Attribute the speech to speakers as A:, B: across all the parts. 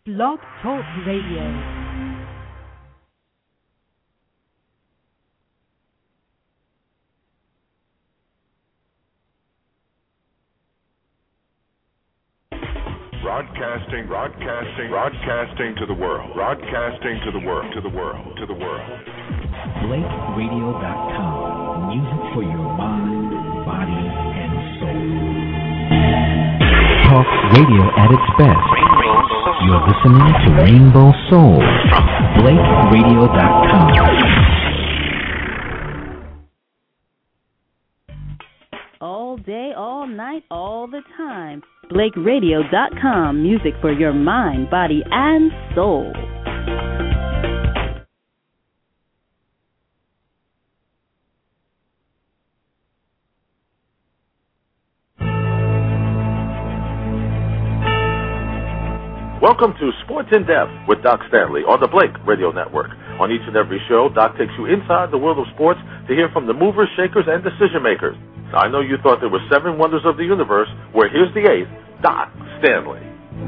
A: Blog Talk Radio.
B: Broadcasting to the world. Broadcasting to the world.
C: BlakeRadio.com. Music for your mind, body, and soul. Talk radio at its best. You're listening to Rainbow Soul from BlakeRadio.com.
A: All day, all night, all the time. BlakeRadio.com. Music for your mind, body, and soul.
D: Welcome to Sports in Depth with Doc Stanley on the Blake Radio Network. On each and every show, Doc takes you inside the world of sports to hear from the movers, shakers, and decision makers. Now, I know you thought there were 7 wonders of the universe. Well, here's the 8th, Doc Stanley.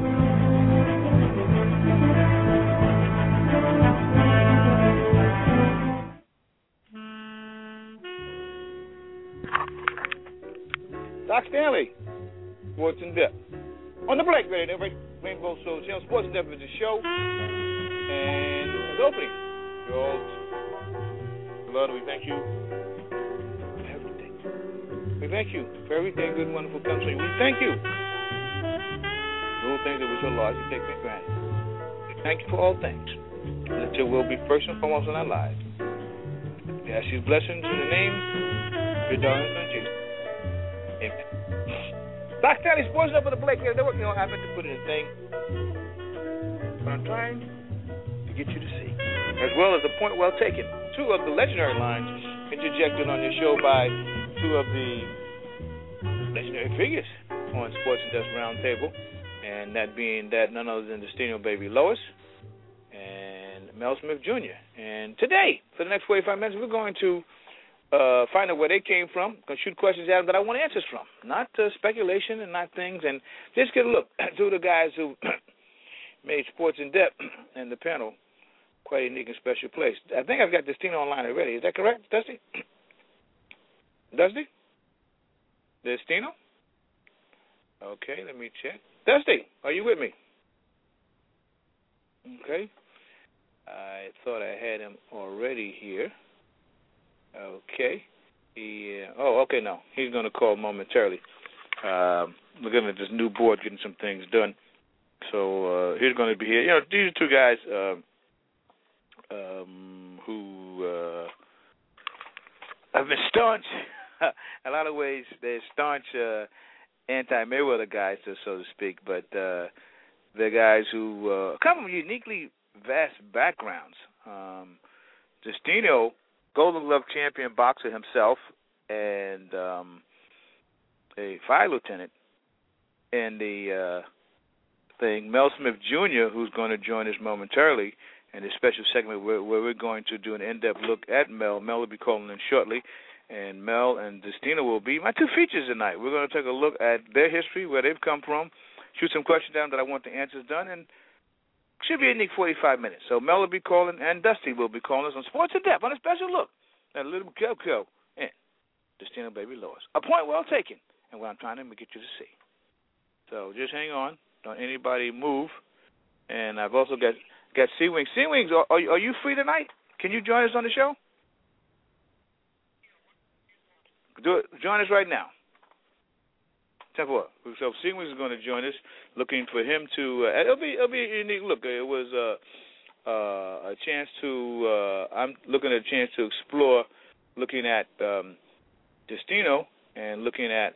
E: Doc Stanley, Sports in Depth on the Blake Radio Network. Rainbow Soul Channel. Sports in Depth is the show. And it's opening. Your Lord, we thank you for everything. We thank you for everything good and wonderful comes from you. We thank you. Little things that we so large, we take for granted. We thank you for all things. And that your will be first and foremost in our lives. We ask you blessings in the name of your darling son Jesus. Amen. Doc Stanley, Sports Up with the Blake Radio Network. You know, I meant to put in a thing, but I'm trying to get you to see, as well as the point well taken. 2 of the legendary lines interjected on this show by 2 of the legendary figures on Sports and Depth Roundtable, and that being that none other than Destino Baby Lois and Mel Smith Jr. And today, for the next 45 minutes, we're going to find out where they came from. Going to shoot questions at them that I want answers from, not speculation and not things. And just get a look to the guys who made Sports in Depth and the panel quite a unique and special place. I think I've got Destino online already. Is that correct, Dusty? Dusty? Destino? Okay, let me check. Dusty, are you with me? Okay. I thought I had him already here. Okay. Okay, no. He's going to call momentarily. We're looking at this new board, getting some things done. So he's going to be here. You know, these are 2 guys who have been staunch. A lot of ways, they're staunch anti-Mayweather guys, so to speak. But they're guys who come from uniquely vast backgrounds. Destino, Golden Glove champion boxer himself, and a fire lieutenant in the thing. Mel Smith Jr., who's going to join us momentarily in this special segment where we're going to do an in-depth look at Mel. Mel will be calling in shortly, and Mel and Destino will be my 2 features tonight. We're going to take a look at their history, where they've come from, shoot some questions down that I want the answers done, and should be a unique 45 minutes. So Mel will be calling, and Dusty will be calling us on Sports in Depth on a special look at a little Kelko and Destino Baby Lois. A point well taken, and what I'm trying to get you to see. So just hang on. Don't anybody move. And I've also got Sea Wings. Sea Wings, are you free tonight? Can you join us on the show? Join us right now. Temple. So Sea Wings is going to join us, looking for him to. It'll be a unique look. It was a chance to. I'm looking at a chance to explore, looking at Destino and looking at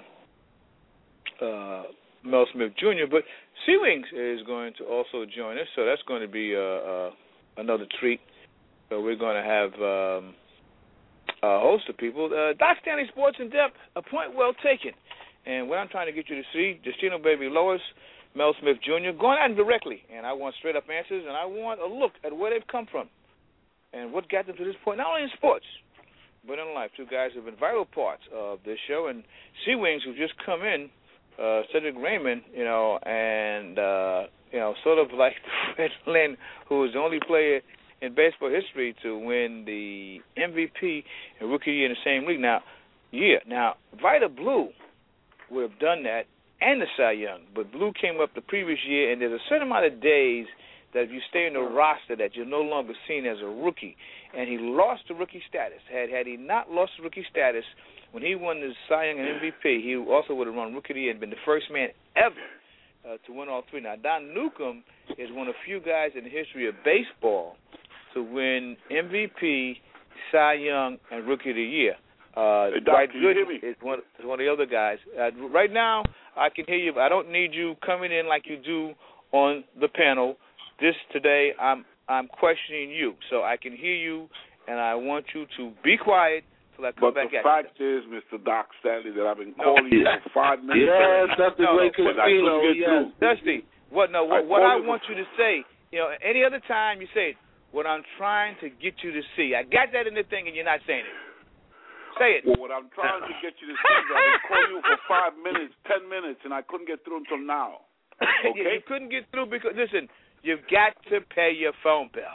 E: Mel Smith Jr. But Sea Wings is going to also join us, so that's going to be another treat. So we're going to have a host of people. Doc Stanley, Sports in Depth. A point well taken. And what I'm trying to get you to see, Destino Baby Lois, Mel Smith Jr., going at them directly. And I want straight-up answers, and I want a look at where they've come from and what got them to this point, not only in sports, but in life. 2 guys who have been vital parts of this show. And Sea Wings, who've just come in Cedric Raymond, and sort of like Fred Lynn, who was the only player in baseball history to win the MVP and Rookie of the Year in the same league. Now, Vida Blue would have done that and the Cy Young, but Blue came up the previous year, and there's a certain amount of days that if you stay in the roster that you're no longer seen as a rookie, and he lost the rookie status. Had he not lost the rookie status when he won the Cy Young and MVP, he also would have won Rookie of the Year and been the first man ever to win all three. Now, Don Newcomb is one of the few guys in the history of baseball to win MVP, Cy Young, and Rookie of the Year. Dwight Gooden is one of the other guys. Right now, I can hear you, but I don't need you coming in like you do on the panel. Today, I'm questioning you, so I can hear you, and I want you to be quiet till I come back at you.
F: But the fact is, Mr. Doc Stanley, that I've been calling you for 5 minutes.
G: Yes, that's the great casino. Yes.
E: Dusty, what I want you to say, any other time you say it, what I'm trying to get you to see. I got that in the thing, and you're not saying it. Say it.
F: Well, what I'm trying to get you to see is I've been calling you for 5 minutes, 10 minutes, and I couldn't get through until now. Okay?
E: You couldn't get through because, listen, you've got to pay your phone bill.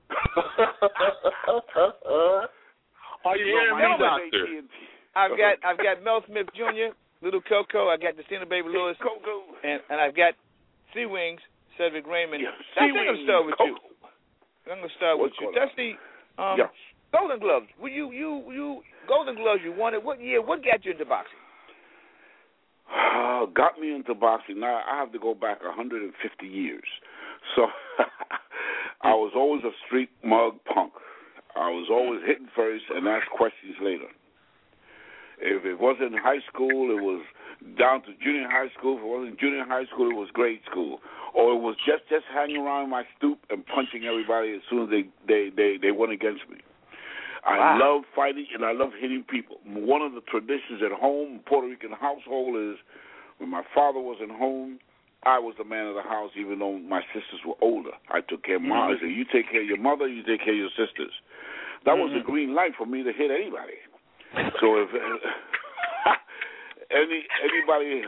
G: Are you hearing me, Doctor?
E: I've got Mel Smith Jr., Little Coco. I got Justina Baby Lewis,
F: Coco,
E: and I've got Sea Wings, Cedric Raymond.
F: Yeah,
E: I'm going to start with you. I'm going to start with you, Dusty. Golden Gloves. You Golden Gloves. You won it. What year? What got you into boxing?
F: Got me into boxing. Now I have to go back 150 years. So I was always a street mug punk. I was always hitting first and ask questions later. If it wasn't high school, it was down to junior high school. If it wasn't junior high school, it was grade school. Or it was just hanging around my stoop and punching everybody as soon as they went against me. I love fighting and I love hitting people. One of the traditions at home, Puerto Rican household, is when my father wasn't home, I was the man of the house, even though my sisters were older. I took care of mom. I said, you take care of your mother, you take care of your sisters. That was the green light for me to hit anybody. So if anybody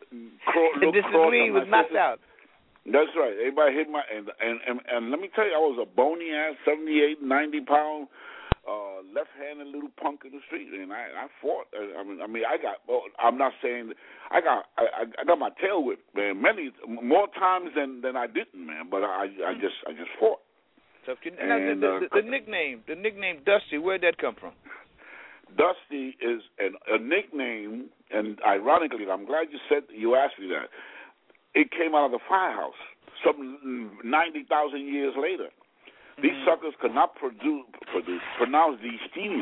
E: was knocked out.
F: That's right. Everybody hit my and let me tell you, I was a bony ass 78, 90 pound left-handed little punk in the street, and I fought. I'm not saying I got my tail whipped, man, many more times than I didn't, man. But I just fought.
E: So the nickname Dusty, where'd that come from?
F: Dusty is a nickname, and ironically, I'm glad you asked me that. It came out of the firehouse, some 90,000 years later. These suckers could not pronounce the Estinian.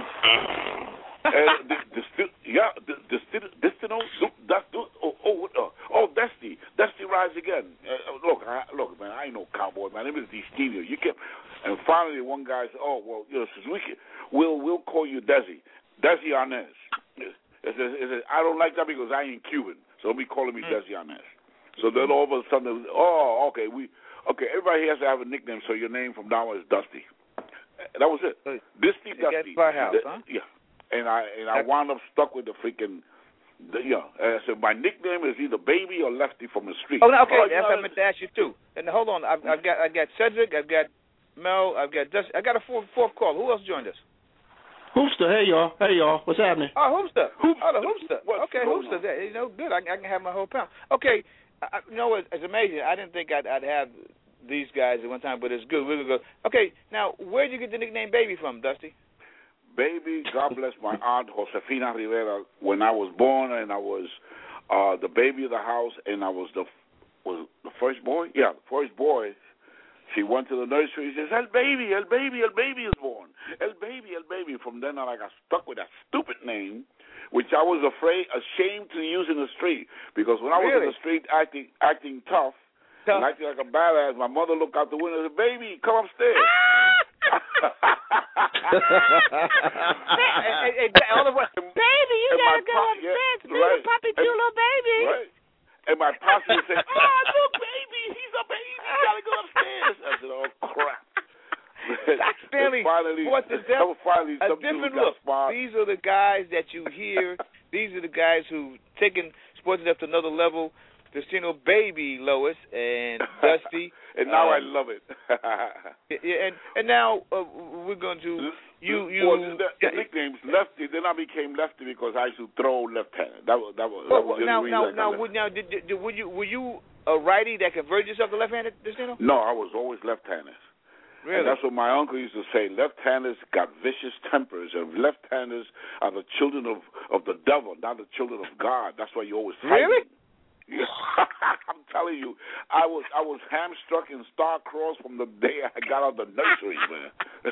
F: Dusty. Dusty rise again. Look, man, I ain't no cowboy. My name is Destino. And finally, one guy said, Suzuki, we'll call you Desi. Desi Arnaz. I don't like that because I ain't Cuban, so don't be calling me Desi Arnaz. So then all of a sudden, okay, everybody has to have a nickname, so your name from now on is Dusty. That was it. Dusty.
E: Firehouse, huh?
F: Yeah. And I wound up stuck with the freaking, so my nickname is either Baby or Lefty from the street.
E: Oh, okay, that's what I meant to ask you, too. And hold on, I've got Cedric, I've got Mel, I've got Dusty. I got a fourth call. Who else joined us?
G: Hoopster, hey y'all, what's happening?
E: Oh, Hoopster. The Hoopster. Okay, Hoopster. Good. I can have my whole pound. Okay. It's amazing. I didn't think I'd have these guys at one time, but it's good. We're going to go. Okay, now, where'd you get the nickname Baby from, Dusty?
F: Baby, God bless my aunt, Josefina Rivera. When I was born, and I was the baby of the house, and I was the first boy? Yeah, the first boy. She went to the nursery. She says, El baby is born. El baby. From then on, I got stuck with that stupid name, which I was ashamed to use in the street, because when I was in the street acting tough and acting like a badass, my mother looked out the window and said, baby, come upstairs.
H: Baby, you gotta go upstairs to be a puppy chulo baby.
F: Right. And my posse would say, look, baby, he's a baby, you gotta go upstairs. I said, oh, crap.
E: What's the a different look. These are the guys that you hear. These are the guys who taking sports up to another level. Destino Baby Lois and Dusty.
F: And now I love it.
E: and now we're going to
F: the nickname's Lefty. Then I became Lefty because I used to throw left-handed. That was the only reason.
E: Were you a righty that converted yourself to left-handed, Destino?
F: No, I was always left-handed.
E: Really?
F: And that's what my uncle used to say. Left-handers got vicious tempers, and left-handers are the children of the devil, not the children of God. That's why you always fight.
E: Really?
F: I'm telling you, I was hamstruck and star-crossed from the day I got out of the nursery, man.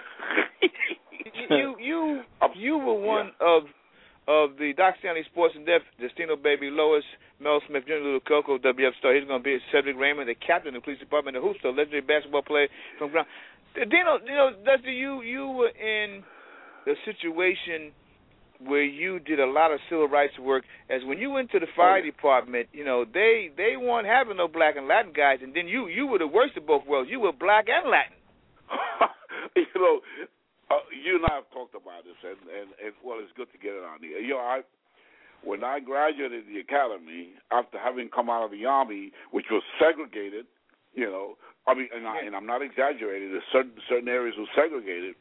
E: you were one of the Doc Stanley Sports and Death, Destino Baby Lois, Mel Smith Jr., Little Coco, WF Star. He's going to be Cedric Raymond, the captain of the police department, the Hoopster, legendary basketball player from ground. Dusty, you were in the situation where you did a lot of civil rights work. As when you went to the fire department, they weren't having no black and Latin guys, and then you were the worst of both worlds. You were black and Latin.
F: You and I have talked about this, and well, it's good to get it on here. When I graduated the academy, after having come out of the Army, which was segregated, and I'm not exaggerating, certain areas were segregated.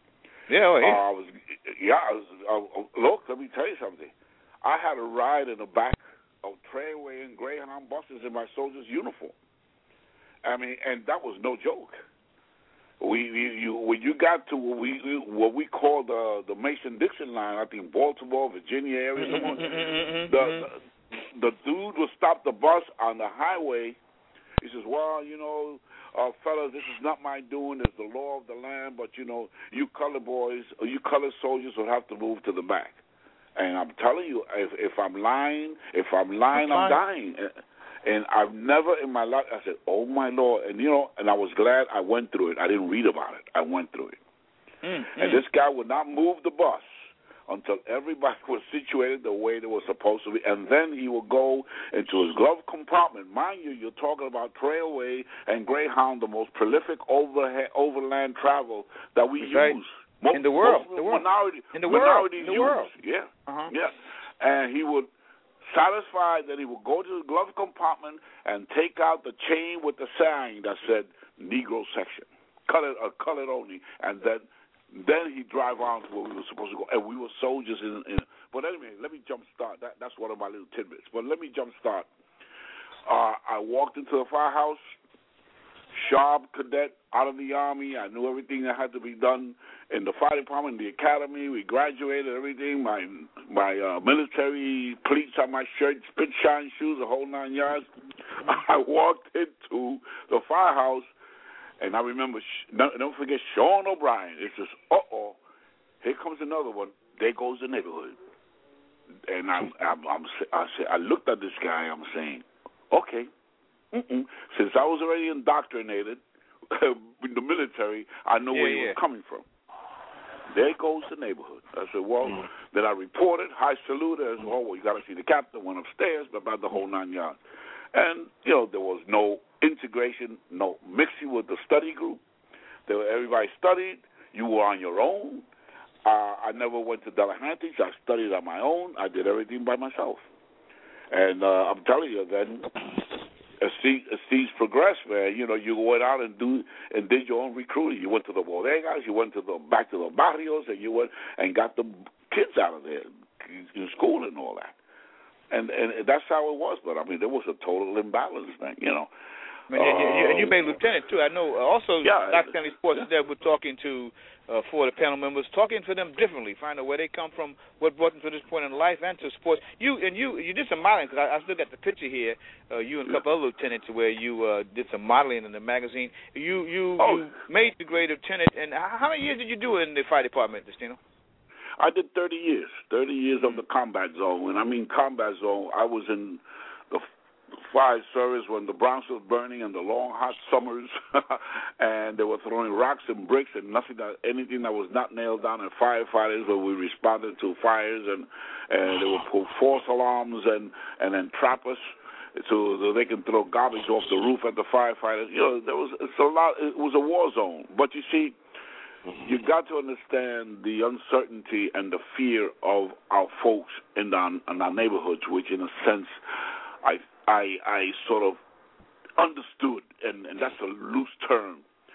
F: Look, let me tell you something. I had a ride in the back of Trailway and Greyhound buses in my soldier's uniform. I mean, and that was no joke. When you got to what we call the Mason-Dixon line, I think Baltimore, Virginia area, the dude would stop the bus on the highway. He says, well, fellas, this is not my doing. It's the law of the land, but, you colored boys or you colored soldiers will have to move to the back. And I'm telling you, if I'm lying, I'm dying. And I've never in my life, I said, oh, my Lord. And, and I was glad I went through it. I didn't read about it. I went through it. And this guy would not move the bus until everybody was situated the way they were supposed to be. And then he would go into his glove compartment. Mind you, you're talking about Trailway and Greyhound, the most prolific overland travel that we use.
E: In the world.
F: Minority use. Yeah. Yeah. And he would satisfied that he would go to the glove compartment and take out the chain with the sign that said Negro section, colored only, and then he'd drive on to where we were supposed to go. And we were soldiers in but anyway, let me jump start. That's one of my little tidbits. But let me jump start. I walked into the firehouse, sharp cadet out of the Army. I knew everything that had to be done in the fire department, the academy. We graduated, everything. My military pleats on my shirt, spit shine shoes, the whole 9 yards. I walked into the firehouse, and I remember, don't forget Sean O'Brien. It says, here comes another one. There goes the neighborhood. And I looked at this guy. I'm saying, okay. Since I was already indoctrinated in the military, I know where he was coming from. There goes the neighborhood. I said, well, then I reported, high salute, as well, you got to see the captain, went upstairs, about the whole 9 yards. And, there was no integration, no mixing with the study group. Everybody studied. You were on your own. I never went to Delahanty's. I studied on my own. I did everything by myself. And I'm telling you, then as things progressed, man, you went out and did your own recruiting. You went to the bodegas, you went back to the barrios, and you went and got the kids out of there in school and all that. And that's how it was. But I mean, there was a total imbalance, man.
E: And you made lieutenant too. I know. Also, Doc Stanley Sports there. We're talking to 4 of the panel members, talking to them differently, find out where they come from, what brought them to this point in life, and to sports. You did some modeling, because I still got the picture here. You and a couple other lieutenants where you did some modeling in the magazine. You made the grade lieutenant. And how many years did you do in the fire department, Destino?
F: I did 30 years. 30 years of the combat zone. And I mean combat zone, I was in the fire service when the Bronx was burning in the long, hot summers, and they were throwing rocks and bricks and anything that was not nailed down. And firefighters, where we responded to fires, and they would pull false alarms and then trap us so they can throw garbage off the roof at the firefighters. It was a war zone. But you see, you got to understand the uncertainty and the fear of our folks in our neighborhoods, which in a sense I sort of understood, and that's a loose term.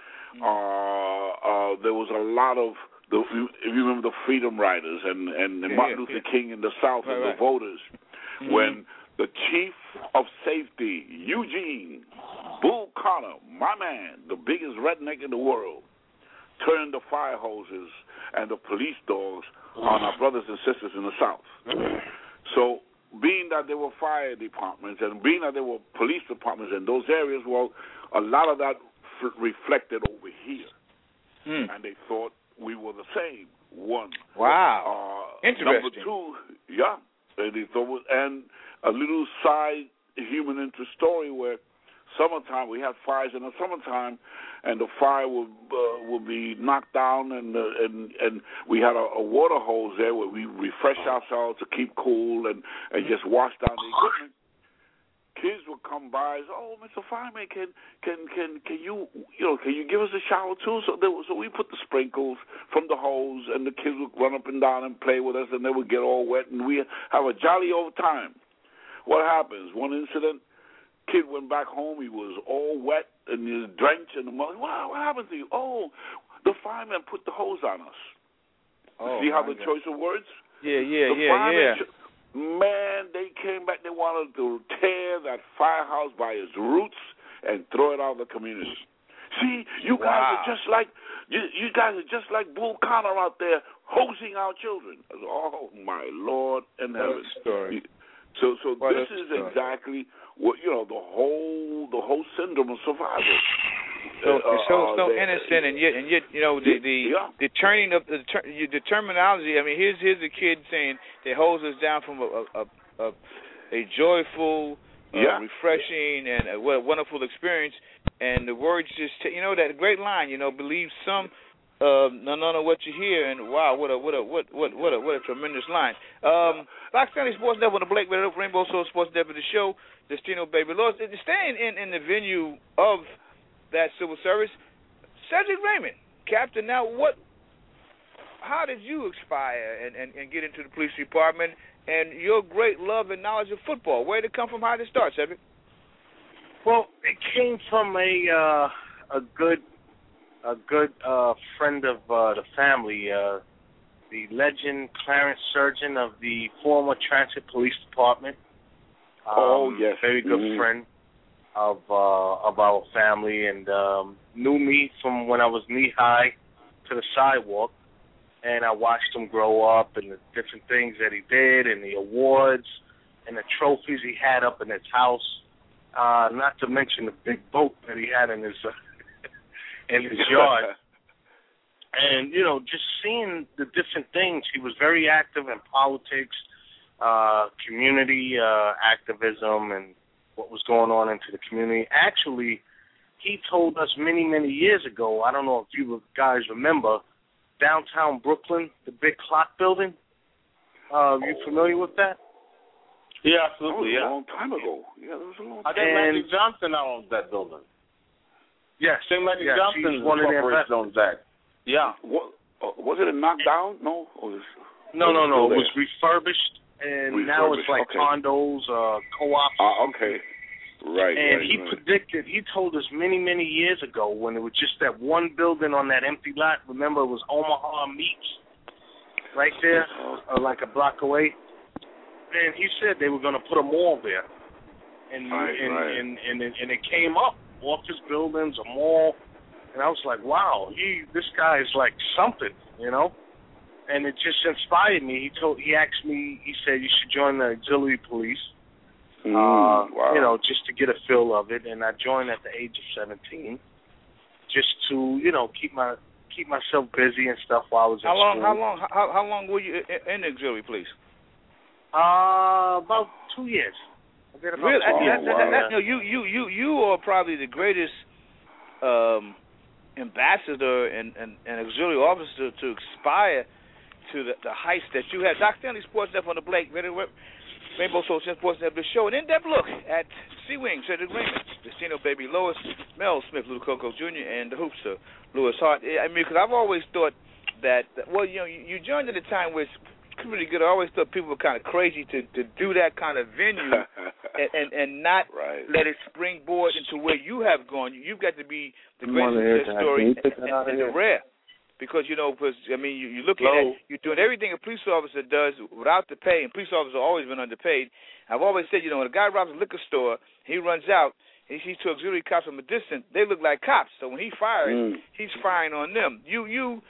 F: There was a lot of, if you remember the Freedom Riders and Martin Luther King in the South and the voters, when the chief of safety, Eugene Bull Connor, my man, the biggest redneck in the world, turned the fire hoses and the police dogs on our brothers and sisters in the South. So being that there were fire departments and being that there were police departments in those areas, well, a lot of that reflected over here. And they thought we were the same. One.
E: Wow. Interesting.
F: Number two, and they thought, and a little side human interest story where summertime we had fires in the summertime, and the fire would be knocked down, and we had a water hose there where we refresh ourselves to keep cool and just wash down the equipment. Kids would come by and say, "Oh, Mr. Fireman, can you give us a shower too?" So we put the sprinkles from the hose, and the kids would run up and down and play with us, and they would get all wet, and we have a jolly old time. What happens? One incident, kid went back home. He was all wet and he was drenched, and the mother, "Wow, what happened to you?" "Oh, the fireman put the hose on us." See how the choice of words?
E: Yeah.
F: Man, they came back. They wanted to tear that firehouse by its roots and throw it out of the community. See, you guys are just like you guys are just like Bull Connor out there hosing our children. Oh my Lord in heaven! So this is exactly what the whole syndrome of survival.
E: So innocent, and yet the turning of the terminology. I mean, here's a kid saying they hose us down from a joyful, refreshing, and a wonderful experience, and the words just that great line. Believe some, none of what you hear, and wow, what a tremendous line. Doc Stanley, Sports Network on the Blake Rainbow Soul Sports Network, the show, Destino Baby Lord, staying in the venue of that civil service. Cedric Raymond, Captain. Now, how did you aspire and get into the police department, and your great love and knowledge of football? Where did it come from? How did it start, Cedric?
I: Well, it came from a good friend of the family, the legend Clarence Surgeon of the former Transit Police Department.
F: Yes,
I: very good friend of our family, and knew me from when I was knee-high to the sidewalk, and I watched him grow up and the different things that he did and the awards and the trophies he had up in his house, not to mention the big boat that he had in his yard. And, just seeing the different things. He was very active in politics, community activism, and what was going on into the community. Actually, he told us many, many years ago, I don't know if you guys remember, downtown Brooklyn, the big clock building. You familiar with that?
G: Yeah, absolutely.
F: That was a long time ago. Yeah, that was a long time.
G: I think Magic Johnson now owns that building.
I: Yes.
G: I think Magic Johnson
I: one of their
G: owns that. Yeah.
F: Was it knocked down? No.
I: No. It was refurbished. And now it's like condos, co-ops.
F: Okay. Right.
I: And he told us many, many years ago when it was just that one building on that empty lot. Remember, it was Omaha Meats right there, like a block away. And he said they were going to put a mall there. And it came up, office buildings, a mall. And I was like, wow, this guy is like something, And it just inspired me. He asked me, he said, you should join the auxiliary police,
F: wow.
I: Just to get a feel of it. And I joined at the age of 17 just to, keep myself busy and stuff while I was at school.
E: How long were you in the auxiliary police?
I: About 2 years. I did about 2 years.
E: You are probably the greatest ambassador and auxiliary officer to aspire to the heights that you had. Doc Stanley Sports Network on the Blake Rainbow Soul Sports Network show, an in-depth look at Sea Wing, Cedric Raymond, Destino Baby Lois, Mel Smith, Little Coco Jr., and the Hoopster, Lewis Hart. I mean, because I've always thought that, well, you know, you joined at a time where it's pretty good. I always thought people were kind of crazy to do that kind of venue and not let it springboard into where you have gone. You've got to be the greatest success story and the rare. Because, you know, I mean, you look at it, you're doing everything a police officer does without the pay, and police officers have always been underpaid. I've always said, you know, when a guy robs a liquor store, he runs out, he sees two auxiliary cops from a distance, they look like cops. So when he fires, he's firing on them. Your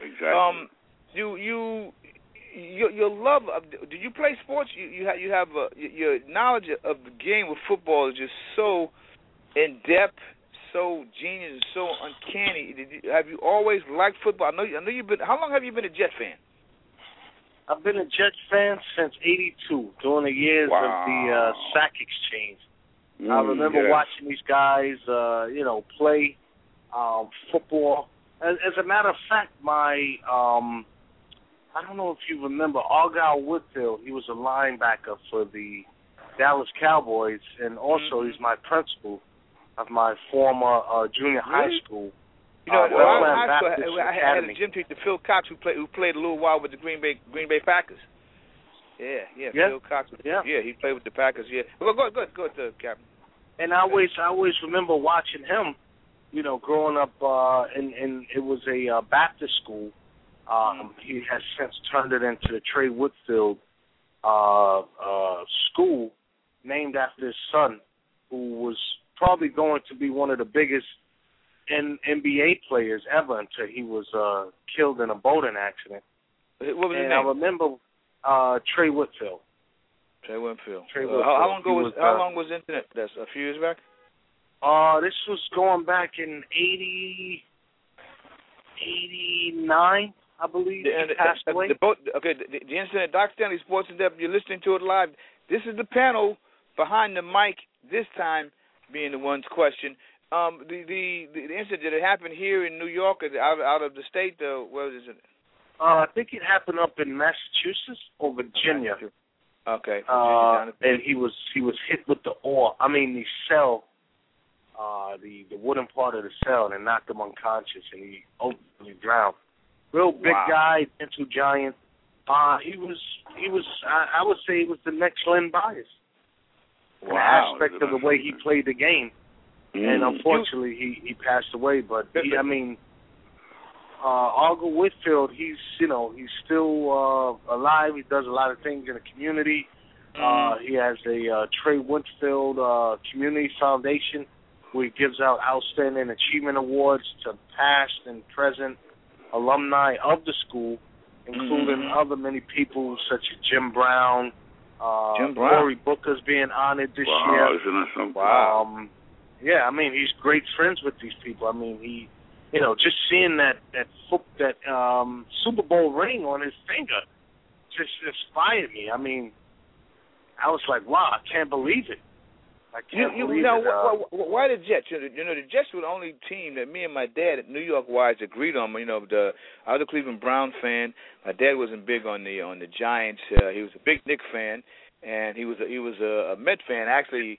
E: love of, do you play sports? You have your knowledge of the game of football is just so in depth, so genius, so uncanny. Have you always liked football? I know you've been. How long have you been a Jet fan?
I: I've been a Jet fan since '82, during the years of the sack exchange. I remember watching these guys, play football. As a matter of fact, my I don't know if you remember Argyle Whitfield. He was a linebacker for the Dallas Cowboys, and also he's my principal of my former junior high school.
E: You know, I had a gym teacher, Phil Cox, who played a little while with the Green Bay Packers. Yeah. Phil Cox. He played with the Packers. Yeah. Well, go ahead, Captain.
I: And I always remember watching him. You know, growing up, and it was a Baptist school. He has since turned it into the Trey Whitfield school, named after his son, who was probably going to be one of the biggest NBA players ever until he was killed in a boating accident.
E: What was his name?
I: I remember Trey Whitfield.
E: Trey Whitfield. How long was the internet? That's a few years back?
I: This was going back in 89, I believe. He passed away.
E: The incident, Doc Stanley, Sports in Depth, you're listening to it live. This is the panel behind the mic this time being the one's question. The incident, did it happen here in New York or out of the state? Where is it?
I: I think it happened up in Massachusetts or Virginia.
E: Okay.
I: And he was hit with the cell, the wooden part of the cell, and knocked him unconscious, and he ultimately drowned. Real big guy, mental giant. He was. I would say he was the next Len Bias. An aspect of the way he played the game. And unfortunately, he passed away. But Argyle Whitfield, he's still alive. He does a lot of things in the community. He has a Trey Whitfield Community Foundation, where he gives out outstanding achievement awards to past and present alumni of the school, including other many people such as Jim Brown. Cory Booker's being honored this year.
F: Isn't that something?
I: He's great friends with these people. He, just seeing that Super Bowl ring on his finger just inspired me. I was like, wow, I can't believe it.
E: Why the Jets? The Jets were the only team that me and my dad at New York Wise agreed on. I was a Cleveland Brown fan. My dad wasn't big on the Giants. He was a big Knicks fan, and he was a Met fan. Actually,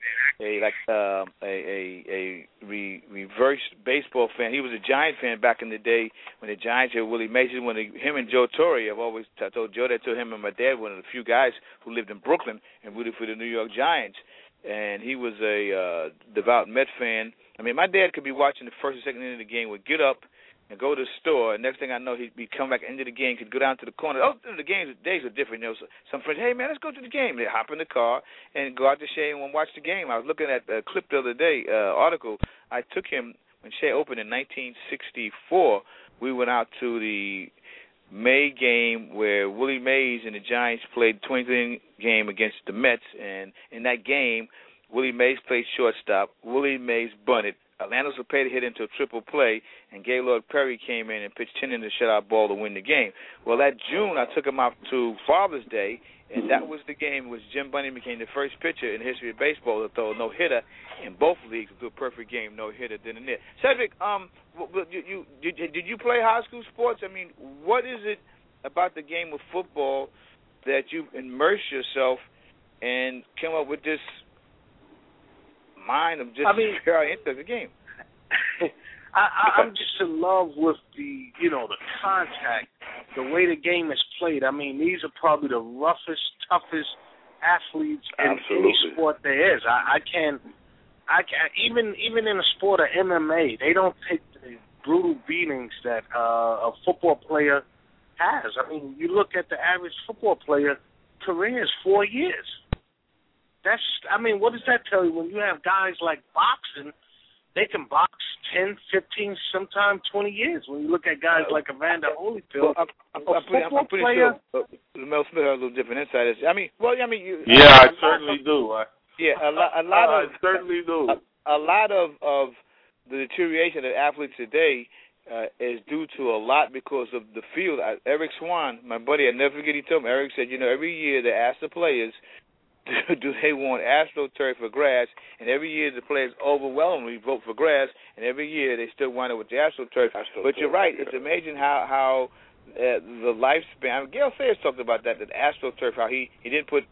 E: a reverse baseball fan. He was a Giant fan back in the day when the Giants had Willie Mays. Him and Joe Torre. I've always told Joe that to him and my dad, one of the few guys who lived in Brooklyn and rooted for the New York Giants. And he was a devout Met fan. My dad could be watching the first or second inning of the game, would get up and go to the store, and next thing I know, he'd be coming back into the game, could go down to the corner. The days are different. Some friends, hey, man, let's go to the game. They hop in the car and go out to Shea and watch the game. I was looking at a clip the other day, article. I took him, when Shea opened in 1964, we went out to the May game where Willie Mays and the Giants played the 20th game against the Mets, and in that game, Willie Mays played shortstop. Willie Mays bunted. Orlando Cepeda hit into a triple play, and Gaylord Perry came in and pitched 10 innings shutout ball to win the game. Well, that June, I took him out to Father's Day, and that was the game in which Jim Bunning became the first pitcher in the history of baseball to throw a no-hitter in both leagues, to do a perfect game, no-hitter, then and there. Cedric, did you play high school sports? What is it about the game of football that you immerse yourself and came up with this mind of just how into the game.
I: I'm just in love with the contact, the way the game is played. I mean, these are probably the roughest, toughest athletes in any sport there is. I can't even in the sport of MMA, they don't take the brutal beatings that a football player has. I mean, you look at the average football player career is 4 years. What does that tell you? When you have guys like boxing, they can box 10, 15, sometimes 20 years. When you look at guys like Evander Holyfield,
E: I'm pretty sure Mel Smith has a little different insight. I
G: certainly do.
E: A lot of
G: certainly do.
E: A lot of the deterioration of athletes today is due to a lot because of the field. Eric Swan, my buddy, I never forget, he told me, Eric said, every year they ask the players, do they want AstroTurf or grass? And every year the players overwhelmingly vote for grass, and every year they still wind up with the AstroTurf. But you're right, it's amazing how the lifespan. Gale Sayers talked about that AstroTurf, how he didn't put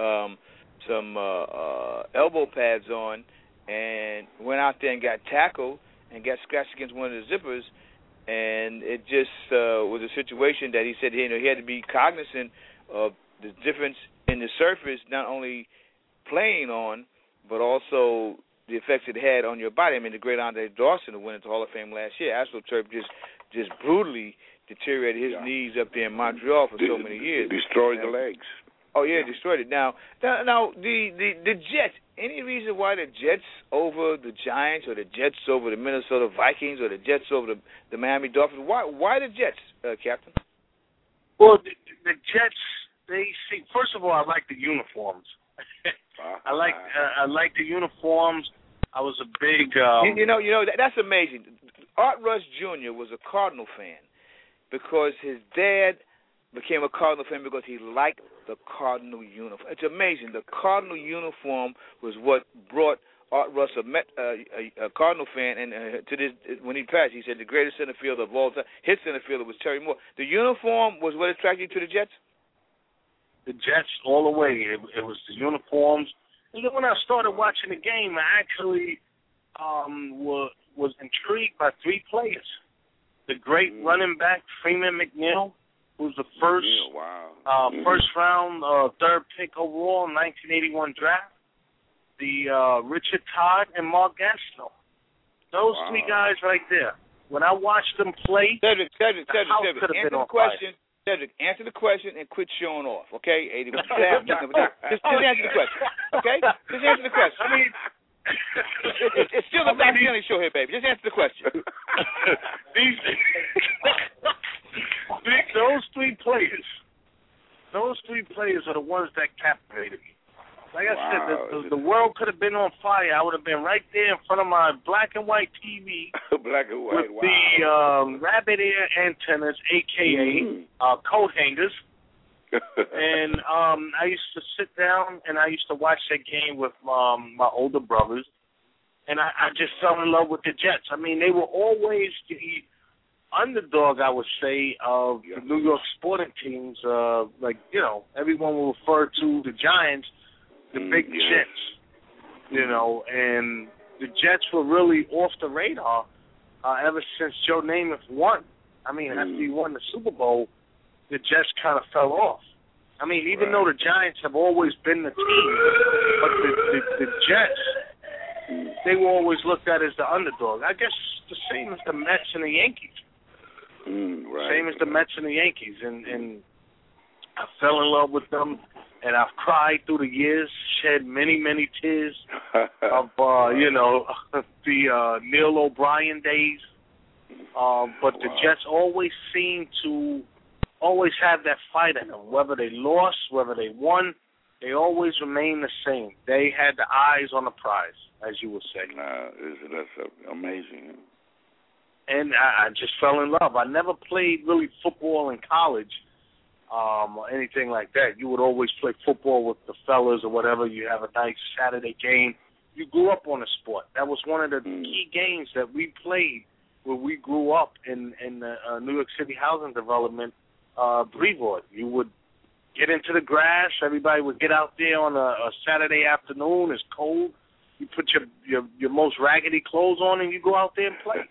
E: some elbow pads on and went out there and got tackled and got scratched against one of the zippers, and it just was a situation that he said he had to be cognizant of the difference in the surface, not only playing on, but also the effects it had on your body. I mean, the great Andre Dawson, who went into Hall of Fame last year, AstroTurf just brutally deteriorated his knees up there in Montreal for so many years.
F: Destroyed the legs.
E: Oh, yeah, destroyed it. Now the Jets, any reason why the Jets over the Giants or the Jets over the Minnesota Vikings or the Jets over the Miami Dolphins? Why the Jets, Captain?
I: Well, the Jets, first of all, I like the uniforms. I like the uniforms. I was a big
E: that's amazing. Art Rush Jr. was a Cardinal fan because his dad became a Cardinal fan because he liked the Cardinal uniform. It's amazing. The Cardinal uniform was what brought Art Rush a Cardinal fan, and to this, when he passed, he said the greatest center fielder of all time. His center fielder was Terry Moore. The uniform was what attracted you to the Jets?
I: The Jets all the way. It was the uniforms. And then when I started watching the game, I actually was intrigued by three players. The great running back, Freeman McNeil, who was the first round, third pick overall in 1981 draft. The Richard Todd and Mark Gastineau. Those three guys right there. When I watched them play,
E: Cedric, answer the question. Cedric, answer the question and quit showing off, okay? Just answer the question, okay? Just answer the question. I mean, it's still the Doc Stanley show here, baby. Just answer the question.
I: Those three players are the ones that captivated me. Like I said, the world could have been on fire. I would have been right there in front of my black and white TV
F: black and white,
I: with the rabbit ear antennas, a.k.a. coat hangers. And I used to sit down and I used to watch that game with my older brothers. And I just fell in love with the Jets. I mean, they were always the underdog, I would say, of the New York sporting teams. Everyone will refer to the Giants, the big Jets, and the Jets were really off the radar ever since Joe Namath won. I mean, after he won the Super Bowl, the Jets kind of fell off. I mean, even though the Giants have always been the team, but the Jets, they were always looked at as the underdog. I guess the same as the Mets and the Yankees. Same as the Mets and the Yankees. And I fell in love with them. And I've cried through the years, shed many, many tears of, the Neil O'Brien days. But the Jets always seem to always have that fight in them. Whether they lost, whether they won, they always remain the same. They had the eyes on the prize, as you would say.
F: That's amazing.
I: And I just fell in love. I never played really football in college. Or anything like that. You would always play football with the fellas or whatever. You have a nice Saturday game. You grew up on the sport. That was one of the key games that we played where we grew up in the New York City housing development, Brevoort. You would get into the grass. Everybody would get out there on a Saturday afternoon. It's cold. You put your most raggedy clothes on and you go out there and play.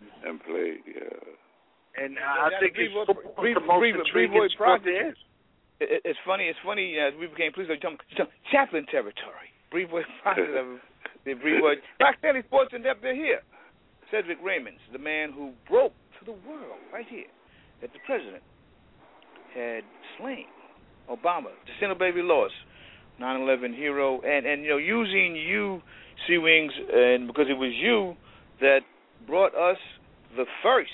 I: And I think it's the most intriguing sport there is.
E: It's funny. As we became police, Chaplain territory. Brevoort Project of the Brevoort. Doc Stanley Sports in Depth. They're here. Cedric Raymonds, the man who broke to the world right here that the president had slain Obama, Jacinto Baby Lewis, 9/11 hero, and using you, C Wings, and because it was you that brought us the first,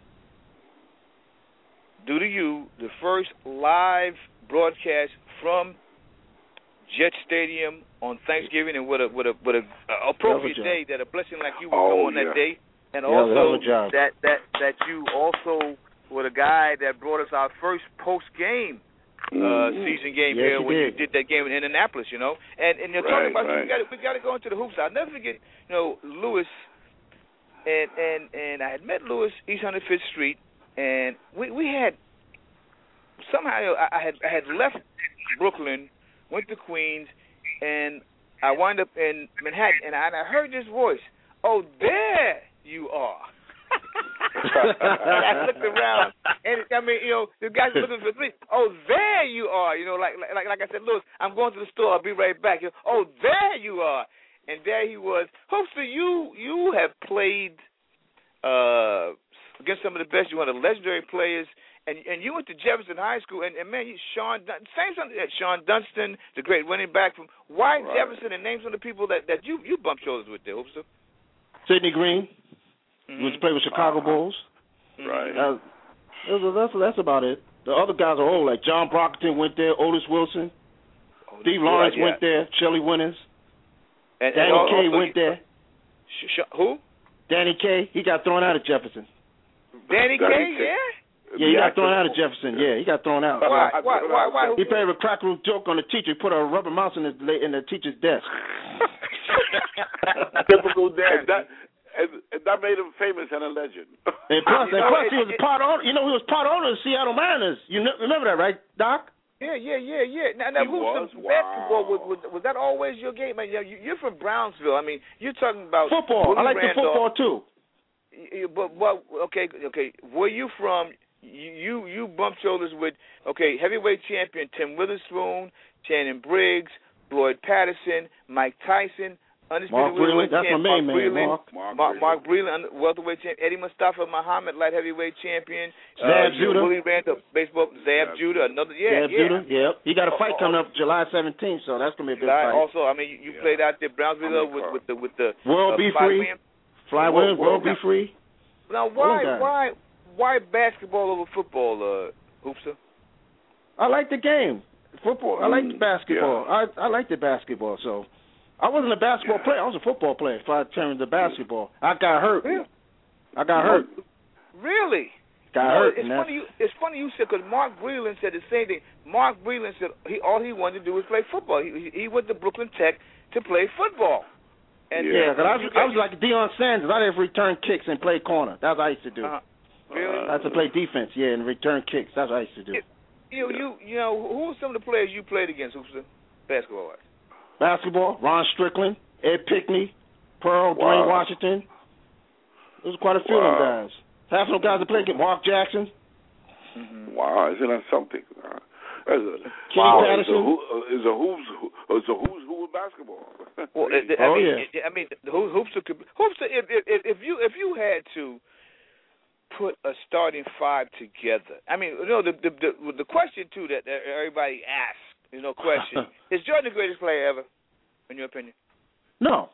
E: due to you, the first live broadcast from Jet Stadium on Thanksgiving, and what a appropriate day, that a blessing like you would come on that day, and also that you also were the guy that brought us our first post game season game here when you did that game in Indianapolis, and you're talking about we got to go into the hoops. I'll never forget, Lewis, and I had met Lewis East 105th Street, and we had somehow I had left Brooklyn, went to Queens, and I wound up in Manhattan, and I heard this voice, "Oh, there you are." And I looked around, and the guys were looking for me. "Oh, there you are." Like I said, Lewis, I'm going to the store. I'll be right back. "Oh, there you are." And there he was. Hoopster, you have played against some of the best. You're one of the legendary players. And you went to Jefferson High School, and man, Sean Dunston, the great running back from Jefferson, and name some of the people that you bumped shoulders with there, Hoopster.
J: Sidney Green, who was played with Chicago Bulls.
F: Right.
J: That's about it. The other guys are old, like John Brockton went there, Otis Wilson, Steve Lawrence went there, Shelley Winters, Danny Kaye went there.
E: Who?
J: Danny Kaye. He got thrown out of Jefferson.
E: Danny Kaye, yeah?
J: Yeah, he got thrown out of Jefferson. Yeah, he got thrown out.
E: Why?
J: He played a crackle joke on the teacher. He put a rubber mouse in the teacher's desk.
F: Typical dad. And that made him famous and a legend.
J: And plus, he was part owner. He was part owner of the Seattle Mariners. You remember that, right, Doc?
E: Yeah. Now basketball was that always your game? Man, you're from Brownsville. I mean, you're talking about
J: football. I like the football too.
E: But okay. Where you from? You bumped shoulders with heavyweight champion Tim Witherspoon, Shannon Briggs, Floyd Patterson, Mike Tyson, undisputed
J: Mark That's my main man.
E: Mark Breland, welterweight champion, Eddie Mustafa Muhammad, light heavyweight champion,
J: Zab Judah,
E: Willie Randall, baseball, Zab Judah, another
J: Judah, yeah. He got a fight coming up July 17th, so that's gonna be a big fight.
E: Also, I mean, you played out there Brownsville with the
J: World Be Free, Fly Williams, World Be Free.
E: Now why basketball over football, Hoopster?
J: I like the game. Football. I like the basketball. Yeah. I like the basketball. So I wasn't a basketball player. I was a football player. If I turned to basketball, I got hurt.
E: Really?
J: I got hurt.
E: Really?
J: Got hurt.
E: It's funny you said, because Mark Breland said the same thing. Mark Breland said all he wanted to do was play football. He went to Brooklyn Tech to play football. And
J: I was like Deion Sanders. I didn't return kicks and play corner. That's what I used to do.
E: Really?
J: I had to play defense, and return kicks. That's what I used to do.
E: Who are some of the players you played against, Hoopster, basketball-wise?
J: Basketball, Ron Strickland, Ed Pinckney, Pearl, Dwayne Washington. There's quite a few of them guys. Half of them guys that played against Mark Jackson.
F: Mm-hmm. Wow, isn't that something?
J: Kenny Patterson.
F: It's a who's who with basketball.
E: Well, I mean, Hoopster. If you had to put a starting five together, I mean, the question too that everybody asks, there's no question. Is Jordan the greatest player ever, in your opinion?
J: No.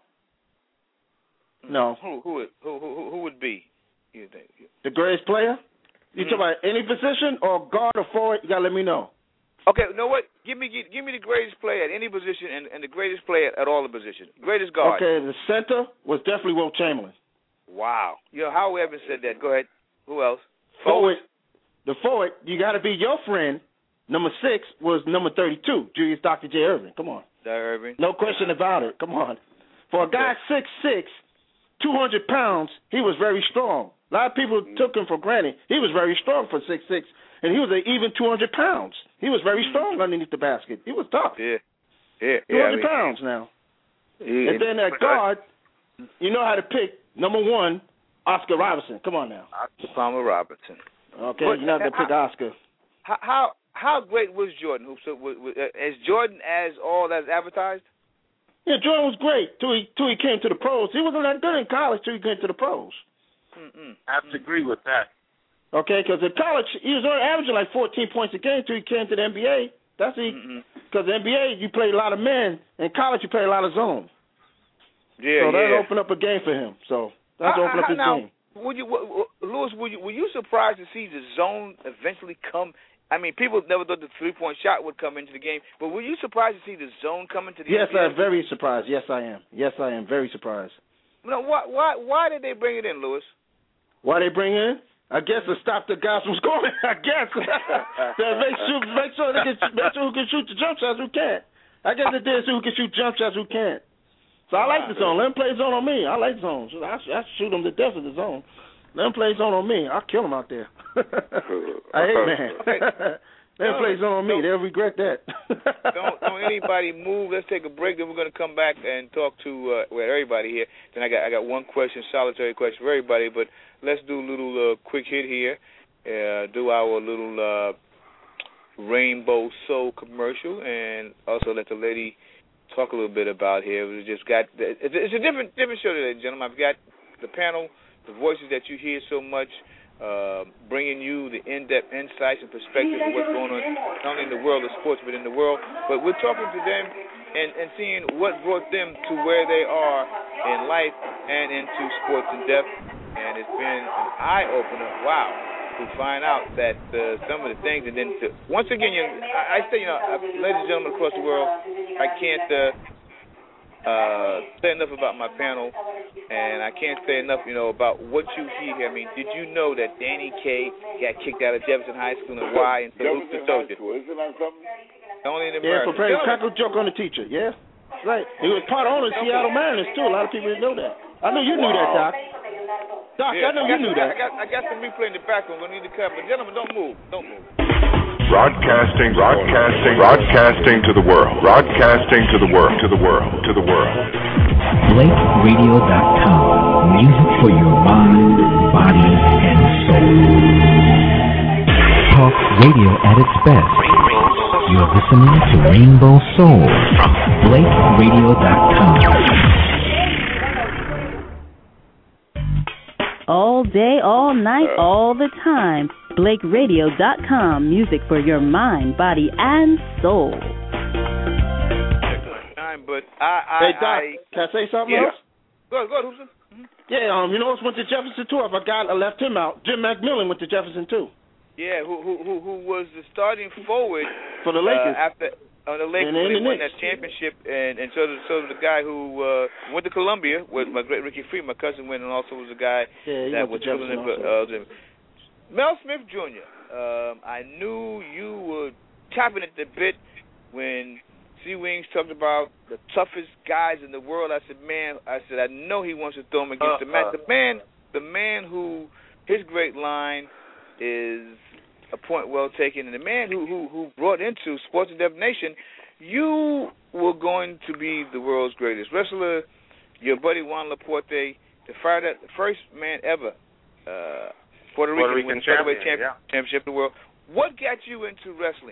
E: Who would be? You think
J: the greatest player? You talking about any position or guard or forward? You gotta let me know.
E: Okay, you know what? Give me the greatest player at any position and the greatest player at all the positions. Greatest guard.
J: Okay, the center was definitely Wilt Chamberlain.
E: Wow. Howard Evans said that. Go ahead. Who else?
J: Forward. The forward, you got to be your friend. Number 6 was number 32, Julius Dr. J. Irvin. Come on.
E: Irvin.
J: No question about it. Come on. For a guy 6'6", 200 pounds, he was very strong. A lot of people took him for granted. He was very strong for 6'6", and he was an even 200 pounds. He was very strong underneath the basket. He was tough.
E: Yeah.
J: 200 pounds now. And then at guard, you know how to pick number 1, Oscar Robertson. Come on now.
E: Oscar Palmer Robertson.
J: Okay, you know how to pick Oscar.
E: How great was Jordan? Is Jordan as all that's advertised?
J: Yeah, Jordan was great till he came to the pros. He wasn't that good in college till he came to the pros.
I: I have to agree with that.
J: Okay, because in college he was only averaging like 14 points a game till he came to the NBA. That's because the NBA you play a lot of men. In college you play a lot of zone.
E: Yeah,
J: so that opened up a game for him. So that's opened up his game.
E: Lewis, were you surprised to see the zone eventually come? I mean, people never thought the 3-point shot would come into the game, but were you surprised to see the zone come into the
J: Yes,
E: NBA?
J: I'm very surprised. Yes, I am. Very surprised.
E: No, why did they bring it in, Lewis?
J: Why they bring it in? I guess to stop the guys from scoring. I guess to make sure who can shoot the jump shots who can't. I guess it did so who can shoot jump shots who can't. So I like the zone. Let them play zone on me. I like zones. I shoot them to death in the zone. Let them play zone on me. I'll kill them out there. I hate man. Let them play zone on me. They'll regret that.
E: don't anybody move. Let's take a break. Then we're going to come back and talk to everybody here. Then I got one question, solitary question for everybody. But let's do a little quick hit here. Do our little Rainbow Soul commercial, and also let the lady talk a little bit about here. We just got it's a different show today, gentlemen. I've got the panel, the voices that you hear so much, bringing you the in-depth insights and perspectives of what's going on, not only in the world of sports, but in the world. But we're talking to them and seeing what brought them to where they are in life and into sports in depth. And it's been an eye-opener. Wow. To find out that some of the things, and then once again, I say, ladies and gentlemen across the world, I can't say enough about my panel, and I can't say enough, about what you hear here. I mean, did you know that Danny Kaye got kicked out of Jefferson High School, and why? And salute the soldier.
F: Isn't that something?
E: Only in
J: Yeah,
E: America.
J: for playing crackle joke on the teacher. Yeah, right. He was part owner of Seattle Mariners too. A lot of people didn't know that. I know you knew that, Doc. Doc, I know you knew that.
E: I got some replay in the background. We're going to need to cover. But gentlemen, don't move.
B: Broadcasting to the world. Broadcasting to the world.
C: BlakeRadio.com. Music for your mind, body, and soul. Talk radio at its best. You're listening to Rainbow Soul from BlakeRadio.com.
A: All day, all night, all the time. BlakeRadio.com. Music for your mind, body, and soul.
E: But
J: hey, Doc, can I say something else?
E: Go ahead, Houston. Mm-hmm.
J: Yeah, you know who went to Jefferson too? I forgot. I left him out. Jim McMillan went to Jefferson too.
E: Yeah, who was the starting forward
J: for the Lakers
E: after the Lakers when they won that championship, and so the guy who went to Columbia with my great Ricky Freed, my cousin went, and also was a guy that was filling in for Mel Smith Jr. I knew you were chopping at the bit when C. Wings talked about the toughest guys in the world. I said, I know he wants to throw him against the man. The man who his great line is a point well taken, and the man who brought into Sports and Dev Nation, you were going to be the world's greatest wrestler. Your buddy Juan Laporte, the first man ever, Puerto Rican win championship of the world. What got you into wrestling?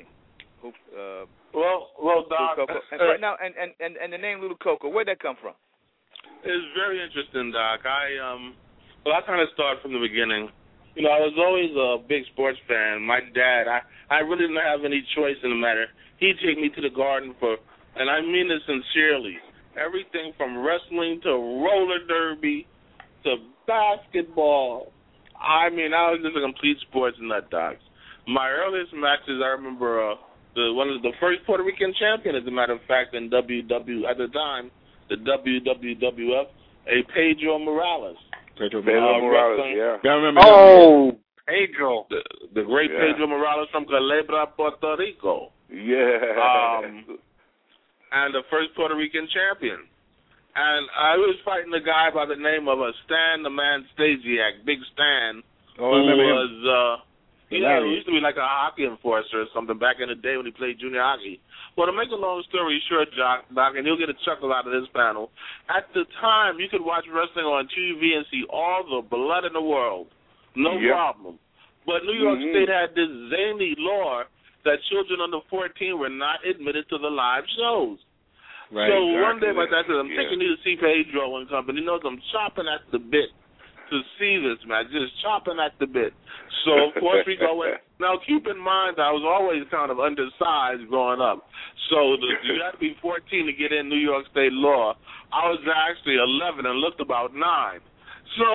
G: Well, Doc.
E: And right now, and the name Little Coco, where'd that come from?
G: It's very interesting, Doc. I kind of started from the beginning. I was always a big sports fan. My dad, I really didn't have any choice in the matter. He'd take me to the Garden and I mean this sincerely, everything from wrestling to roller derby to basketball. I mean, I was just a complete sports nut, Doc. My earliest matches, I remember one of the first Puerto Rican champion, as a matter of fact, in at the time, the WWF, Pedro Morales.
F: Pedro Morales, yeah.
J: I remember
I: Pedro.
G: The great Pedro Morales from Culebra, Puerto Rico.
F: Yeah.
G: And the first Puerto Rican champion. And I was fighting a guy by the name of Stan the Man Stasiak, Big Stan,
J: I remember him.
G: was, he used to be like a hockey enforcer or something back in the day when he played junior hockey. Well, to make a long story short, Doc, and you'll get a chuckle out of this panel, at the time you could watch wrestling on TV and see all the blood in the world. No problem. But New York State had this zany law that children under 14 were not admitted to the live shows.
J: Right,
G: so one day, like I said, I'm taking you to see Pedro and company. You know, I'm chopping at the bit to see this match, just chopping at the bit. So, of course, we go in. Now, keep in mind, I was always kind of undersized growing up. So you got to be 14 to get in New York State law. I was actually 11 and looked about 9. So,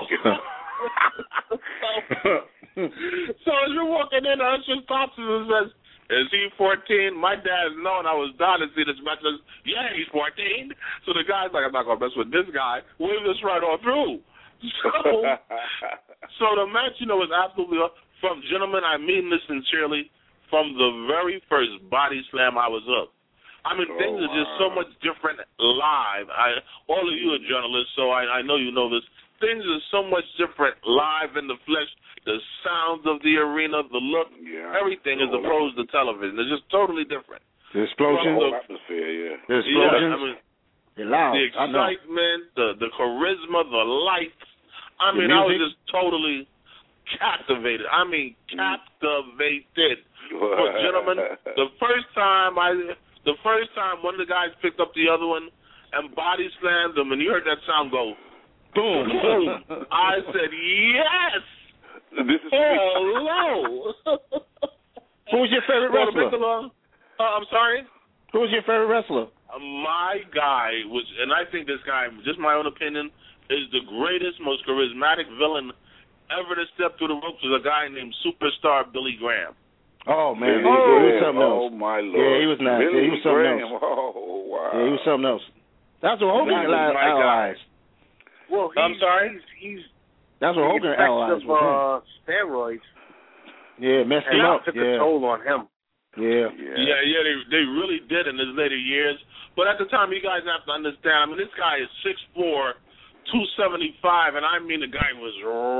G: so as you're walking in, I just stops and says, "Is he 14? My dad's known I was dying to see this match. Says, yeah, he's 14. So the guy's like, I'm not going to mess with this guy. Wave this right on through. So the match, you know, was absolutely from gentlemen. I mean this sincerely. From the very first body slam, I was up. I mean, things are just so much different live. All of you are journalists, so I know you know this. Things are so much different live in the flesh. The sounds of the arena, the look, everything as opposed to television. It's just totally different.
J: The explosion,
F: the whole atmosphere,
J: the explosions,
G: I mean,
J: they're loud.
G: The excitement, the charisma, the lights. I mean, I was just totally captivated. I mean, captivated. But gentlemen, the first time one of the guys picked up the other one and body slammed him, and you heard that sound go, boom, boom. I said, yes.
F: This is
G: hello.
J: Who was your favorite wrestler?
G: I'm sorry?
J: Who was your favorite wrestler?
G: My guy was, and I think this guy, just my own opinion, is the greatest, most charismatic villain ever to step through the ropes, was a guy named Superstar Billy Graham.
J: Oh, man.
F: He was
J: something else.
F: Oh, my Lord.
J: Yeah, he was nice.
F: Billy
J: he was something
F: Graham.
J: else.
F: Oh, wow.
J: Yeah, he was something else. That's what Hogan analyzed.
I: Well,
G: I'm sorry?
J: That's what Hogan analyzed with him.
I: Steroids.
J: Yeah, messed him up.
I: Took a toll on him.
J: Yeah.
G: They really did in his later years. But at the time, you guys have to understand, I mean, this guy is 6'4", 275, and I mean the guy was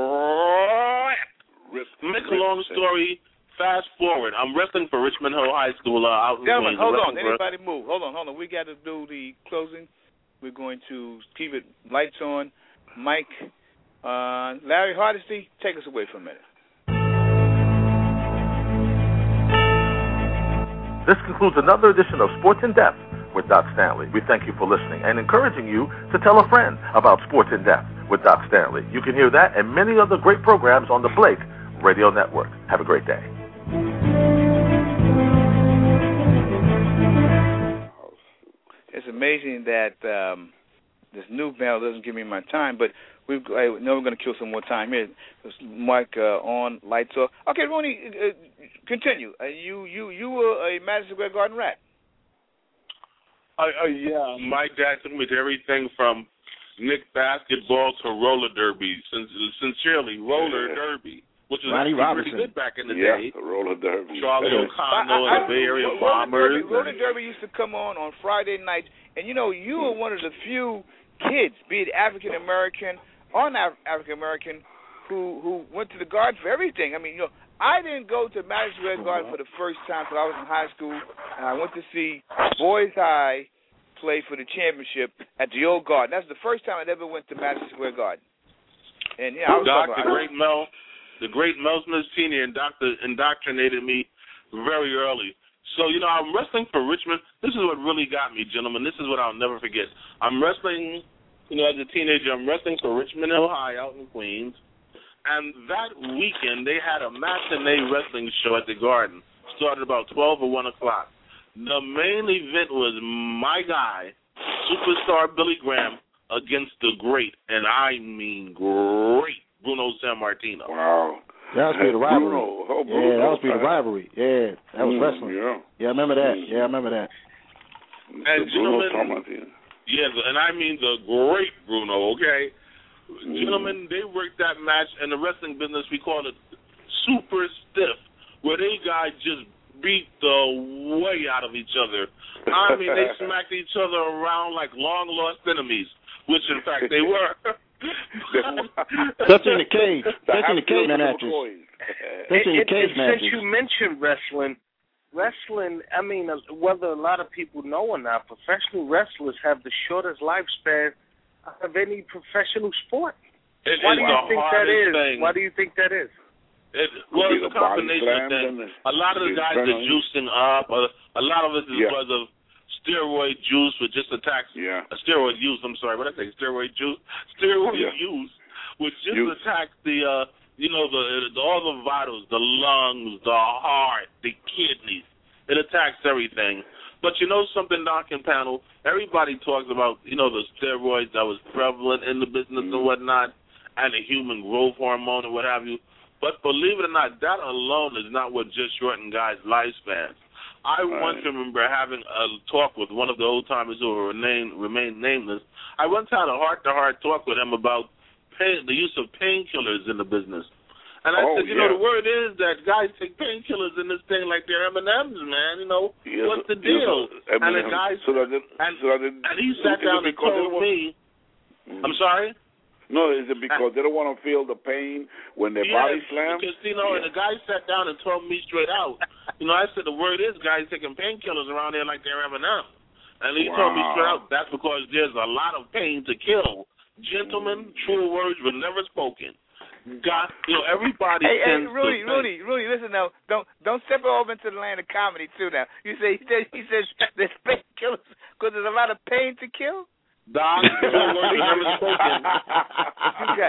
G: Make a long story fast forward. I'm wrestling for Richmond Hill High School out in
E: Gentlemen,
G: Queens.
E: hold on. Anybody move. Hold on. We got to do the closing. We're going to keep it lights on. Mike, Larry Hardesty, take us away for a minute.
D: This concludes another edition of Sports in Depth with Doc Stanley. We thank you for listening and encouraging you to tell a friend about Sports in Depth with Doc Stanley. You can hear that and many other great programs on the Blake Radio Network. Have a great day.
E: It's amazing that this new panel doesn't give me my time, but I know we're going to kill some more time here. Mike on, lights off. Okay, Ronnie, continue. You were a Madison Square Garden rat.
G: Yeah, my dad took me to everything from Nick basketball to roller derby. Sincerely, roller derby, which was pretty good back in the day.
F: Yeah, roller derby.
G: Charlie O'Connell and the Bay Area Bombers.
E: Roller derby used to come on Friday nights, and you were one of the few kids, be it African American or non-African American, who went to the Garden for everything. I mean, I didn't go to Madison Square Garden for the first time until I was in high school, and I went to see Boys High play for the championship at the old Garden. That's the first time I ever went to Madison Square Garden. And the great Mel Smith Sr. indoctrinated me very early. So, I'm wrestling for Richmond. This is what really got me, gentlemen. This is what I'll never forget. I'm wrestling, as a teenager, I'm wrestling for Richmond Hill High out in Queens. And that weekend, they had a matinee wrestling show at the Garden. Started about 12 or 1 o'clock. The main event was my guy, Superstar Billy Graham, against the great, and I mean great, Bruno Sammartino.
F: Wow.
J: That must be the rivalry.
F: Bruno.
J: Yeah, that must be the rivalry. Yeah, that was wrestling. Yeah, I remember that.
G: And gentlemen, and I mean the great Bruno, okay? Gentlemen, they worked that match in the wrestling business. We call it super stiff, where they guys just beat the way out of each other. I mean, they smacked each other around like long-lost enemies. which in fact they were.
J: That's in the cage. That's in the cage matches. That's in the cage matches.
I: Since you mentioned wrestling, I mean, whether a lot of people know or not, professional wrestlers have the shortest lifespan of any professional sport. Why do you think that is? Why do you think that is?
G: It's a combination of things. A lot of the guys are juicing up. A lot of it is because of steroid juice, which just attacks steroid use. I'm sorry, what did I say? Steroid juice. Steroid use, which just attacks the all the vitals, the lungs, the heart, the kidneys. It attacks everything. But you know something, Doc and panel? Everybody talks about the steroids that was prevalent in the business and whatnot, and the human growth hormone and what have you. But believe it or not, that alone is not what just shortened guys' lifespans. I once remember having a talk with one of the old-timers who remain nameless. I once had a heart-to-heart talk with him about the use of painkillers in the business. And I said, the word is that guys take painkillers in this thing like they're M&Ms, man. What's the deal? And the guy, and he sat down and told me, I'm sorry?
F: No, is it because they don't want to feel the pain when their body slams?
G: Because, and the guy sat down and told me straight out. I said, the word is guys taking painkillers around here like they're M&M. And he told me straight out, that's because there's a lot of pain to kill. Gentlemen, true words were never spoken. God, everybody tends
E: Rudy, listen now. Don't step off into the land of comedy, too, now. He says there's painkillers because there's a lot of pain to kill?
G: Doc, never spoken.
E: Okay.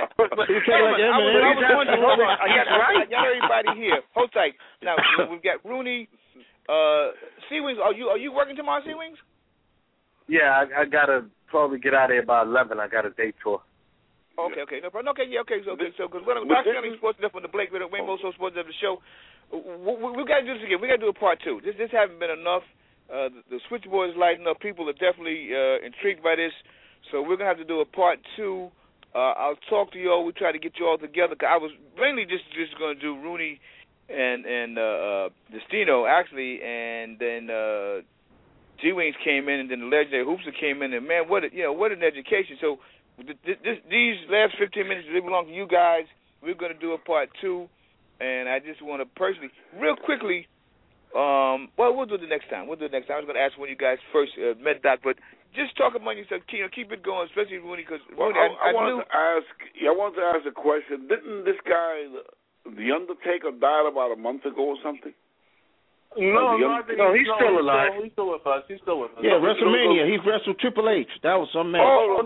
E: I was wondering, hold on. I got everybody here. Hold tight. Now, we've got Rooney, Sea Wings. Are you working tomorrow, Sea Wings?
I: Yeah, I got to probably get out of here by 11. I got a day tour.
E: Okay, no problem. Okay, so because we're Doc Stanley Sports Enough on the Blake Rainbow Soul Sports of the show. We got to do this again. We got to do a part 2. This haven't been enough. The switchboard is lighting up. People are definitely intrigued by this. So we're going to have to do a part 2. I'll talk to you all. We'll try to get you all together. Cause I was mainly just going to do Rooney and Destino, actually, and then G-Wings came in, and then the legendary Hoopster came in. And, man, what an education. So these last 15 minutes, they belong to you guys. We're going to do a part 2. And I just want to personally, real quickly, we'll do it the next time. I was going to ask when you guys first met Doc, but just talk among yourself. Keep it going, especially Rooney, because
F: I wanted to ask a question. Didn't this guy, The Undertaker, died about a month ago or something?
I: No, he's still alive.
G: He's still with us.
J: Yeah, WrestleMania. He wrestled Triple H. That was some man.
E: No.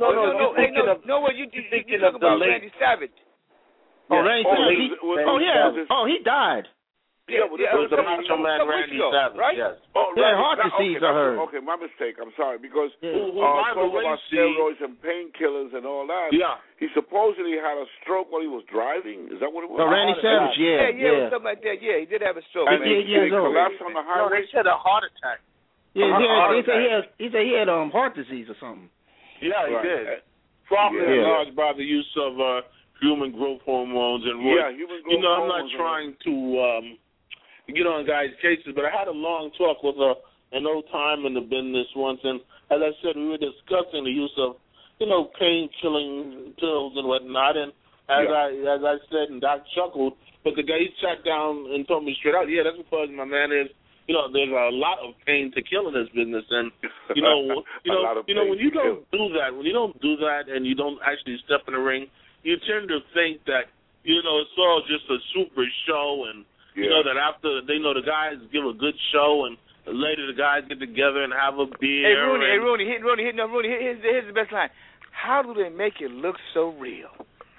E: You thinking about Randy Savage?
J: Randy Savage. He died.
G: Yeah, it was the Macho Man Randy Savage,
E: right?
G: Yes.
J: Heart disease, I heard.
F: Okay, my mistake. I'm sorry, because
G: talking
F: about steroids and painkillers and all that.
G: Yeah.
F: He supposedly had a stroke while he was driving. Is that what it was?
J: Randy Savage,
E: yeah. It was something like that. Yeah, he did have a stroke.
F: And he collapsed on the highway?
I: No, they said a heart attack.
J: Yeah, he said he had heart disease or something.
G: Yeah, he did. Probably enlarged by the use of human growth hormones and
F: human growth hormones.
G: I'm not trying to get on guys' cases, but I had a long talk with an old time in the business once, and as I said, we were discussing the use of, pain-killing pills and whatnot, and as I said, and Doc chuckled, but the guy, he sat down and told me straight out, that's because my man is, there's a lot of pain to kill in this business, and when you don't do that, and you don't actually step in the ring, you tend to think that it's all just a super show, and that after the guys give a good show, and later the guys get together and have a beer.
E: Hey Rooney, here's the best line. How do they make it look so real?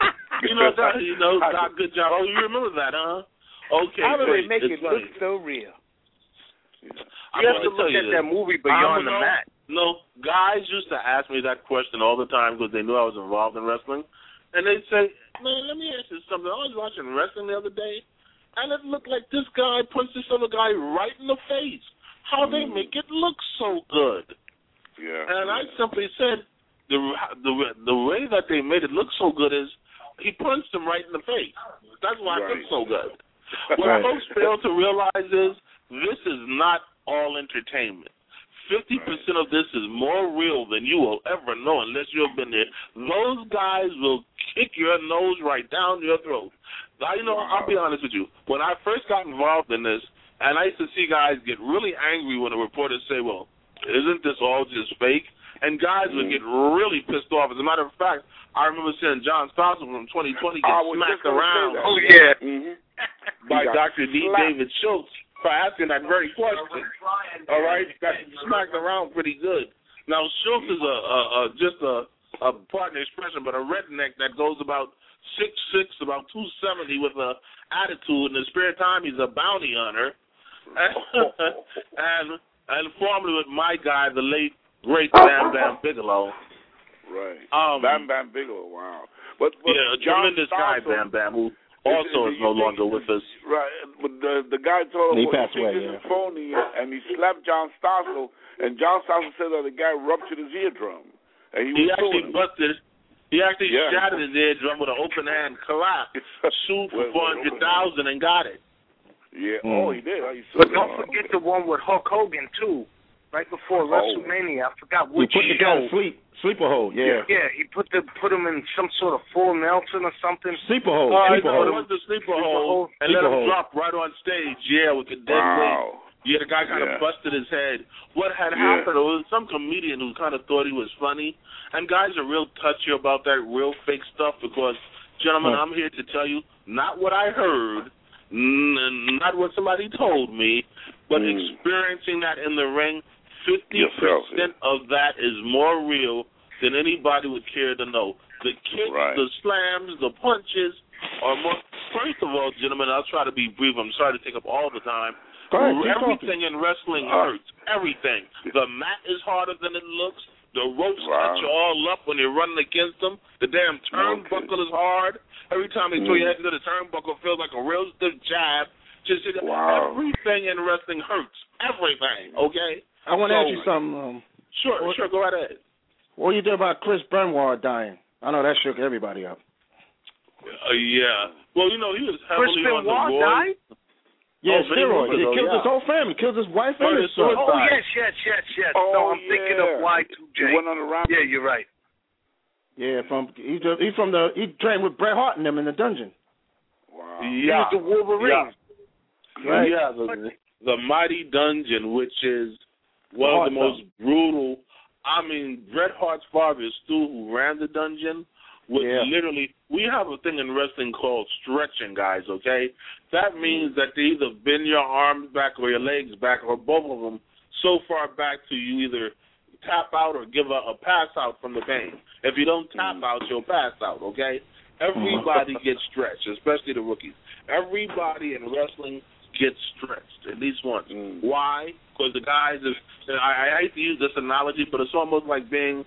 G: Doc, good job. Oh, you remember that, huh? Okay.
E: How do they make it look so real?
I: You have to look at that movie Beyond the Mat.
G: No, guys used to ask me that question all the time because they knew I was involved in wrestling, and they'd say, "Man, let me ask you something. I was watching wrestling the other day, and it looked like this guy punched this other guy right in the face. How they make it look so good?"
F: Yeah.
G: And I simply said, the way that they made it look so good is he punched him right in the face. That's why it looks so good. What folks fail to realize is this is not all entertainment. 50% of this is more real than you will ever know unless you have been there. Those guys will kick your nose right down your throat. Now, I'll be honest with you. When I first got involved in this, and I used to see guys get really angry when the reporters say, well, isn't this all just fake? And guys would get really pissed off. As a matter of fact, I remember seeing John Stossel from 2020 get smacked around.
I: Oh, yeah.
G: By Dr. D. David Schultz for asking that very question. All right? Got smacked around pretty good. Now, Schultz is just a partner expression, but a redneck that goes about 6'6", about 270 with an attitude. In his spare time, he's a bounty hunter. and formerly with my guy, the late, great Bam Bam Bigelow.
F: Right. Bam Bam Bigelow, wow. But
G: a tremendous guy, Bam Bam, who also is no longer with us.
F: Right. But the guy told him
J: he passed away,
F: this is phony, and he slapped John Stossel, and John Stossel said that the guy ruptured his eardrum. And he
G: actually busted. He actually shattered his eardrum with an open hand collapse, sued for $400,000 and got it.
F: Yeah. Oh, he did.
I: But don't forget the one with Hulk Hogan too. Right before WrestleMania, I forgot which show.
J: He put the guy to sleeper hold. Yeah.
I: Yeah, he put him in some sort of full Nelson or something.
J: Sleeper hold.
G: It was the sleeper hold, and let him drop right on stage. Yeah, with the dead weight. Yeah, the guy kind of busted his head. What had happened was some comedian who kind of thought he was funny, and guys are real touchy about that real fake stuff because, gentlemen, I'm here to tell you, not what I heard, not what somebody told me, but experiencing that in the ring. 50% of that is more real than anybody would care to know. The kicks, the slams, the punches are more. First of all, gentlemen, I'll try to be brief. I'm sorry to take up all the time. Everything in wrestling hurts. Everything. The mat is harder than it looks. The ropes cut you all up when you're running against them. The damn turnbuckle is hard. Every time they throw your head into the turnbuckle, it feels like a real stiff jab. Just everything in wrestling hurts. Everything. Okay.
J: I want to ask you something.
G: Sure, go right ahead.
J: What you do about Chris Benoit dying? I know that shook everybody up.
G: Yeah. Well, he was heavily on the
I: Benoit died?
J: Yeah, steroids. He killed his whole family. Killed his wife and his son.
I: Oh, yes. No, I'm thinking of Y2J.
F: He went on a rampage.
I: Yeah, you're right.
J: Yeah, he trained with Bret Hart and them in the dungeon.
F: Wow.
I: Yeah. He was the Wolverine.
G: Yeah. Right. Yeah, the Mighty Dungeon, which is one of the most brutal. I mean, Bret Hart's father, Stu, who ran the dungeon, was literally. We have a thing in wrestling called stretching, guys. Okay, that means that they either bend your arms back or your legs back, or both of them so far back to you either tap out or give a pass out from the pain. If you don't tap out, you'll pass out. Okay, everybody gets stretched, especially the rookies. Everybody in wrestling gets stretched at least once. Why? Because the guys I hate to use this analogy, but it's almost like being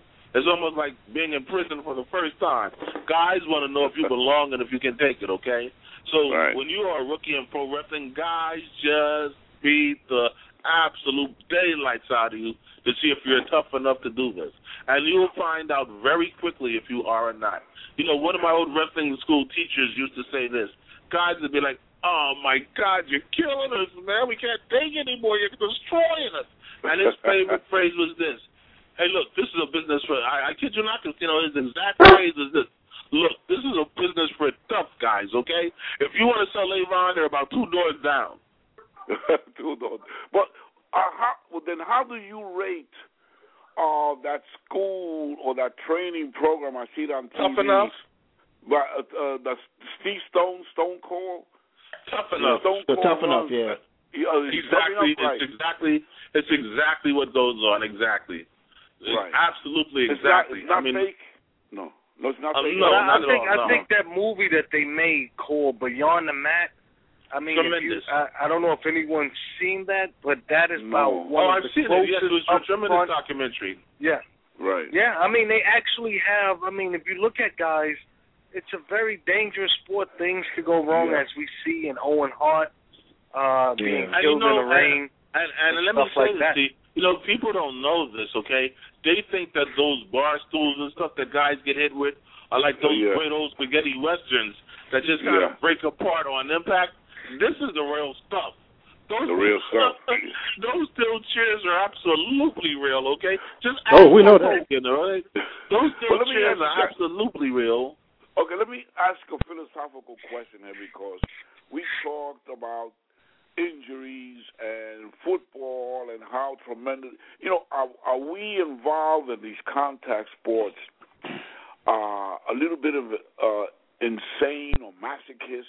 G: in prison for the first time. Guys want to know if you belong and if you can take it, okay? So when you are a rookie in pro wrestling, guys just beat the absolute daylights out of you to see if you're tough enough to do this. And you'll find out very quickly if you are or not. One of my old wrestling school teachers used to say this. Guys would be like, oh, my God, you're killing us, man. We can't take it anymore. You're destroying us. And his favorite phrase was this. Hey, look, this is a business for, I kid you not, his exact phrase is this. Look, this is a business for tough guys, okay? If you want to sell Avon, they're about 2 doors down.
F: 2 doors. But how do you rate that school or that training program? I see it on TV.
G: Tough Enough?
F: But the Steve Stone Cold?
G: Tough Enough.
J: Tough Enough, yeah.
G: Exactly. It's exactly what goes on. Exactly. Absolutely. Exactly.
F: It's not fake. No, it's not fake.
G: No, not at all.
I: I think that movie that they made called Beyond the Mat. I mean,
G: tremendous.
I: I don't know if anyone's seen that, but that is about one of the
G: I've seen it. Yes, it was a tremendous documentary.
I: Yeah.
F: Right.
I: Yeah, I mean, they actually have. I mean, if you look at guys, it's a very dangerous sport. Things could go wrong, as we see in Owen Hart being killed in the ring.
G: And let me say this, people don't know this, okay? They think that those bar stools and stuff that guys get hit with are like those great old spaghetti westerns that just kind of break apart on impact. This is the real stuff.
F: The real stuff.
G: Those steel chairs are absolutely real, okay? Just
J: we know that.
G: Right? Those steel chairs are absolutely real.
F: Okay, let me ask a philosophical question here, because we talked about injuries and football and how tremendous, are we involved in these contact sports a little bit of insane or masochist,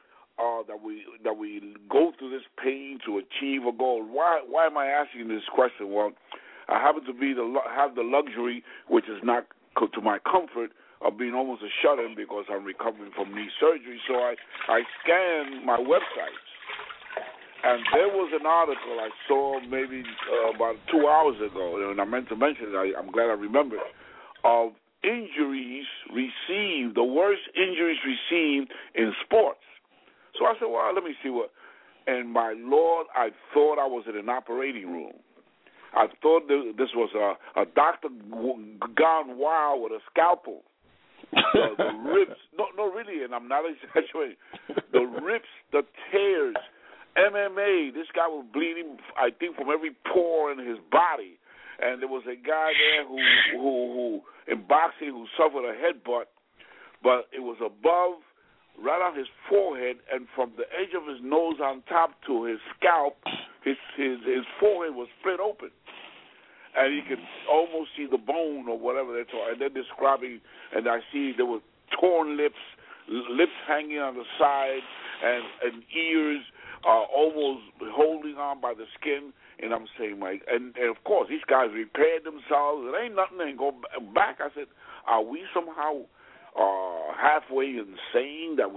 F: that we go through this pain to achieve a goal? Why am I asking this question? Well, I happen to have the luxury, which is not to my comfort, of being almost a shut-in because I'm recovering from knee surgery. So I scanned my websites, and there was an article I saw maybe about 2 hours ago, and I meant to mention it. I'm glad I remembered, of injuries received, the worst injuries received in sports. So I said, well, let me see what. And my Lord, I thought I was in an operating room. I thought this was a doctor gone wild with a scalpel. The rips, no, really, and I'm not exaggerating. The rips, the tears, MMA. This guy was bleeding, I think, from every pore in his body. And there was a guy there who in boxing, who suffered a headbutt, but it was above, right on his forehead, and from the edge of his nose on top to his scalp, his forehead was split open. And you could almost see the bone or whatever they're talking. And they're describing, and I see there were torn lips hanging on the side, and ears almost holding on by the skin. And I'm saying, Mike, and of course, these guys repaired themselves. It ain't nothing. They go back. I said, are we somehow halfway insane that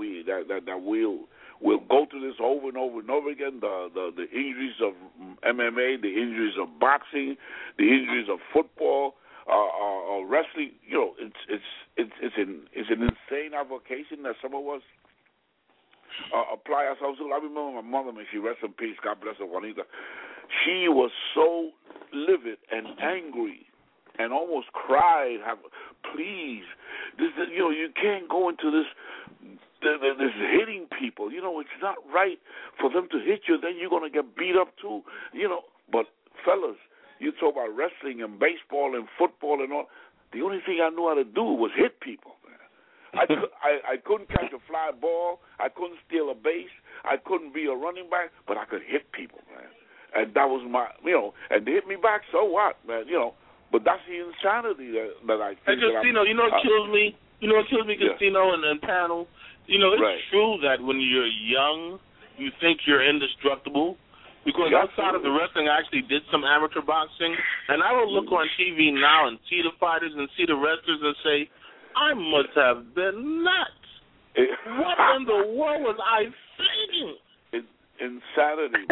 F: we'll go through this over and over and over again? The injuries of MMA, the injuries of boxing, the injuries of football, wrestling. It's an insane avocation that some of us apply ourselves to. I remember my mother, may she rest in peace, God bless her, Juanita. She was so livid and angry and almost cried, please, you can't go into this hitting people. It's not right for them to hit you, then you're going to get beat up too. But fellas, you talk about wrestling and baseball and football and all, the only thing I knew how to do was hit people. I couldn't catch a fly ball. I couldn't steal a base. I couldn't be a running back, but I could hit people, man. And that was my, and they hit me back, so what, man, But that's the insanity that I think.
G: And Castino, what kills me? What kills me, Castino, and panel? It's true that when you're young, you think you're indestructible. Because outside of the wrestling, I actually did some amateur boxing, and I will look on TV now and see the fighters and see the wrestlers and say, I must have been nuts. What in the world was I thinking?
F: Insanity.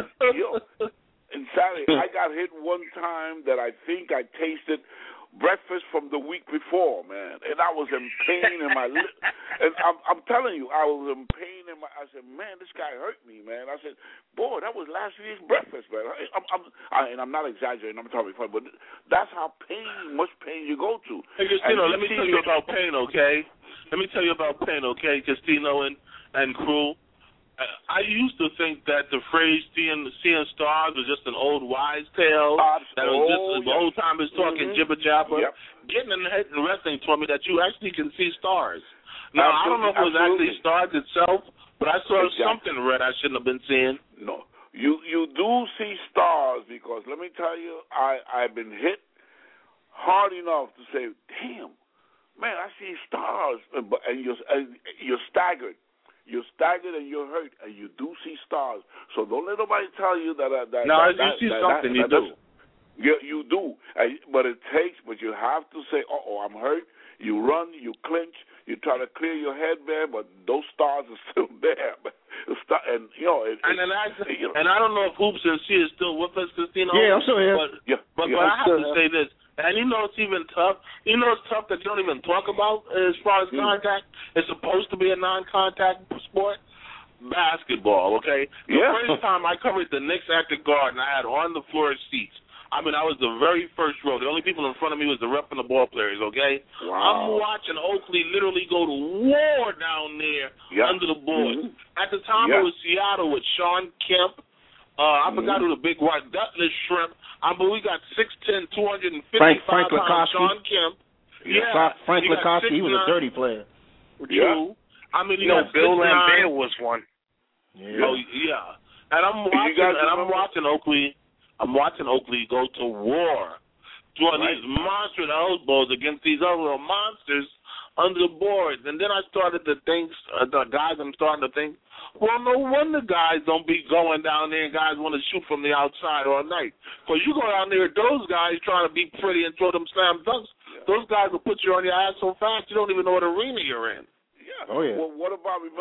F: Insanity. I got hit one time that I think I tasted breakfast from the week before, man, and I was in pain in my lip. And I'm telling you, I was in pain in my. I said, man, this guy hurt me, man. I said, boy, that was last week's breakfast, man. And I'm not exaggerating. I'm talking funny, but that's how much pain you go to.
G: Hey, Castino, let me tell you about pain, okay? Let me tell you about pain, okay, Castino and crew. I used to think that the phrase seeing stars was just an old wives' tale. That was just old timers talking jibber jabber. Yep. Getting in the head and wrestling taught me that you actually can see stars. Now, I don't know if it was actually stars itself, but I saw something red I shouldn't have been seeing.
F: No. You do see stars because, let me tell you, I've been hit hard enough to say, damn, man, I see stars. And you're staggered. You're staggered and you're hurt, and you do see stars. So don't let nobody tell you that.
G: No, you see something. You do.
F: You do. But it takes. But you have to say, I'm hurt. You run. You clinch. You try to clear your head, man. But those stars are still there. And
G: and I don't know if Hoops and C is still with us, Castino.
J: Yeah, I'm still here.
G: But I have to say this. And it's even tough. It's tough that you don't even talk about as far as contact. It's supposed to be a non-contact sport. Basketball, okay? The first time I covered the Knicks at the Garden, I had on-the-floor seats. I was the very first row. The only people in front of me was the ref and the ball players, okay? Wow. I'm watching Oakley literally go to war down there under the boards. At the time, it was Seattle with Sean Kemp, I forgot who the big white Duttless shrimp. But we got 6'10", 255
J: Frank
G: pounds.
J: Lukowski.
G: Sean Kemp.
J: Yeah. Frank Lukowski, he was a dirty player.
G: Yeah. I mean,
I: Bill Lambert was one.
J: Yeah.
G: Oh yeah. And I'm watching Oakley. I'm watching Oakley go to war, doing these monster elbows against these other little monsters under the boards. And then I started to think, I'm starting to think, well, no wonder guys don't be going down there and guys want to shoot from the outside all night. Because you go down there, those guys trying to be pretty and throw them slam dunks, those guys will put you on your ass so fast you don't even know what arena you're in.
F: Yeah.
J: Oh, yeah.
F: Well, what about, you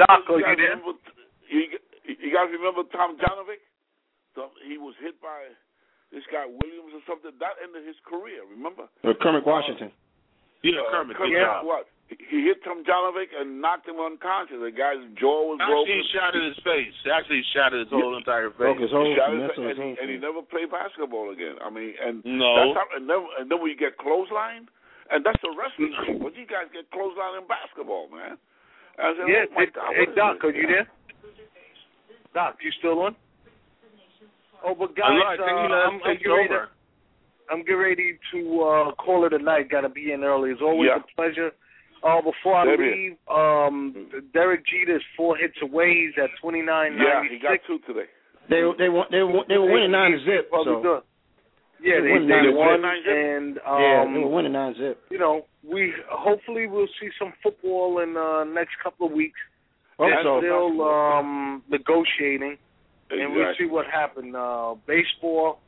F: guys remember Tom Janovic? He was hit by this guy Williams or something. That ended his career, remember?
J: Kermit Washington.
G: Yeah, Kermit.
F: What? He hit Tom Janovic and knocked him unconscious. The guy's jaw was broken.
G: Actually, he shattered his face. Actually, shattered his whole entire face.
J: Broke his whole
F: and he never played basketball again. I mean, and
G: no.
F: And then when you get clotheslined, and that's the wrestling thing. But you guys get clotheslined in basketball, man. I said,
I: hey, Doc, are you there? Doc, you still on? Oh, but guys, I'm getting ready to call it a night. Got to be in early. It's always a pleasure. Before I leave, Derek Jeter's 4 hits away. He's at 29.96.
F: Yeah, he got 2 today.
J: They were winning 9-0. So.
I: Yeah, they won, and
J: they were winning 9-0.
I: You know, hopefully we'll see some football in next couple of weeks.
J: They're
I: still negotiating, and we'll see what happens. Baseball,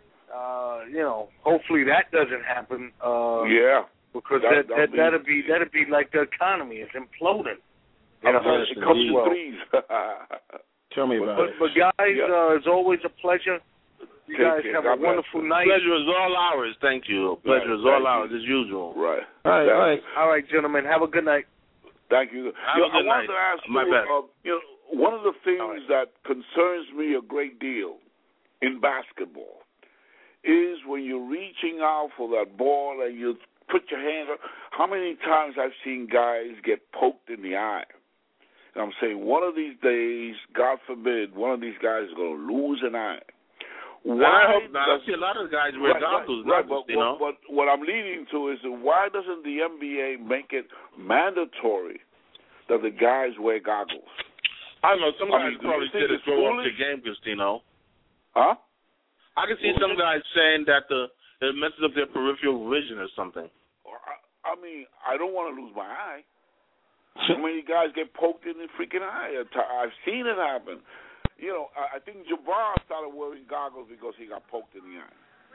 I: hopefully that doesn't happen. Because that'd be like the economy. It's imploding.
F: It comes to threes.
J: Tell me about it.
I: But guys, it's always a pleasure. You guys have a wonderful night.
G: Pleasure is all ours. Thank you. Pleasure is all ours as usual.
F: Right.
J: All
I: right, gentlemen. Have a good night.
F: Thank you.
G: I wanted
F: to ask you, one of the things that concerns me a great deal in basketball is when you're reaching out for that ball and you put your hand up. How many times I've seen guys get poked in the eye? And I'm saying one of these days, God forbid, one of these guys is going to lose an eye.
G: I hope not. I see a lot of guys wear goggles.
F: But what I'm leading to is why doesn't the NBA make it mandatory that the guys wear goggles?
G: I don't know. Some guys probably did it throw off the game, Castino.
F: Huh?
G: I can see some guys saying that it messes up their peripheral vision or something.
F: I mean, I don't want to lose my eye. How many guys get poked in the freaking eye? I've seen it happen. You know, I think Jabbar started wearing goggles because he got poked in the eye.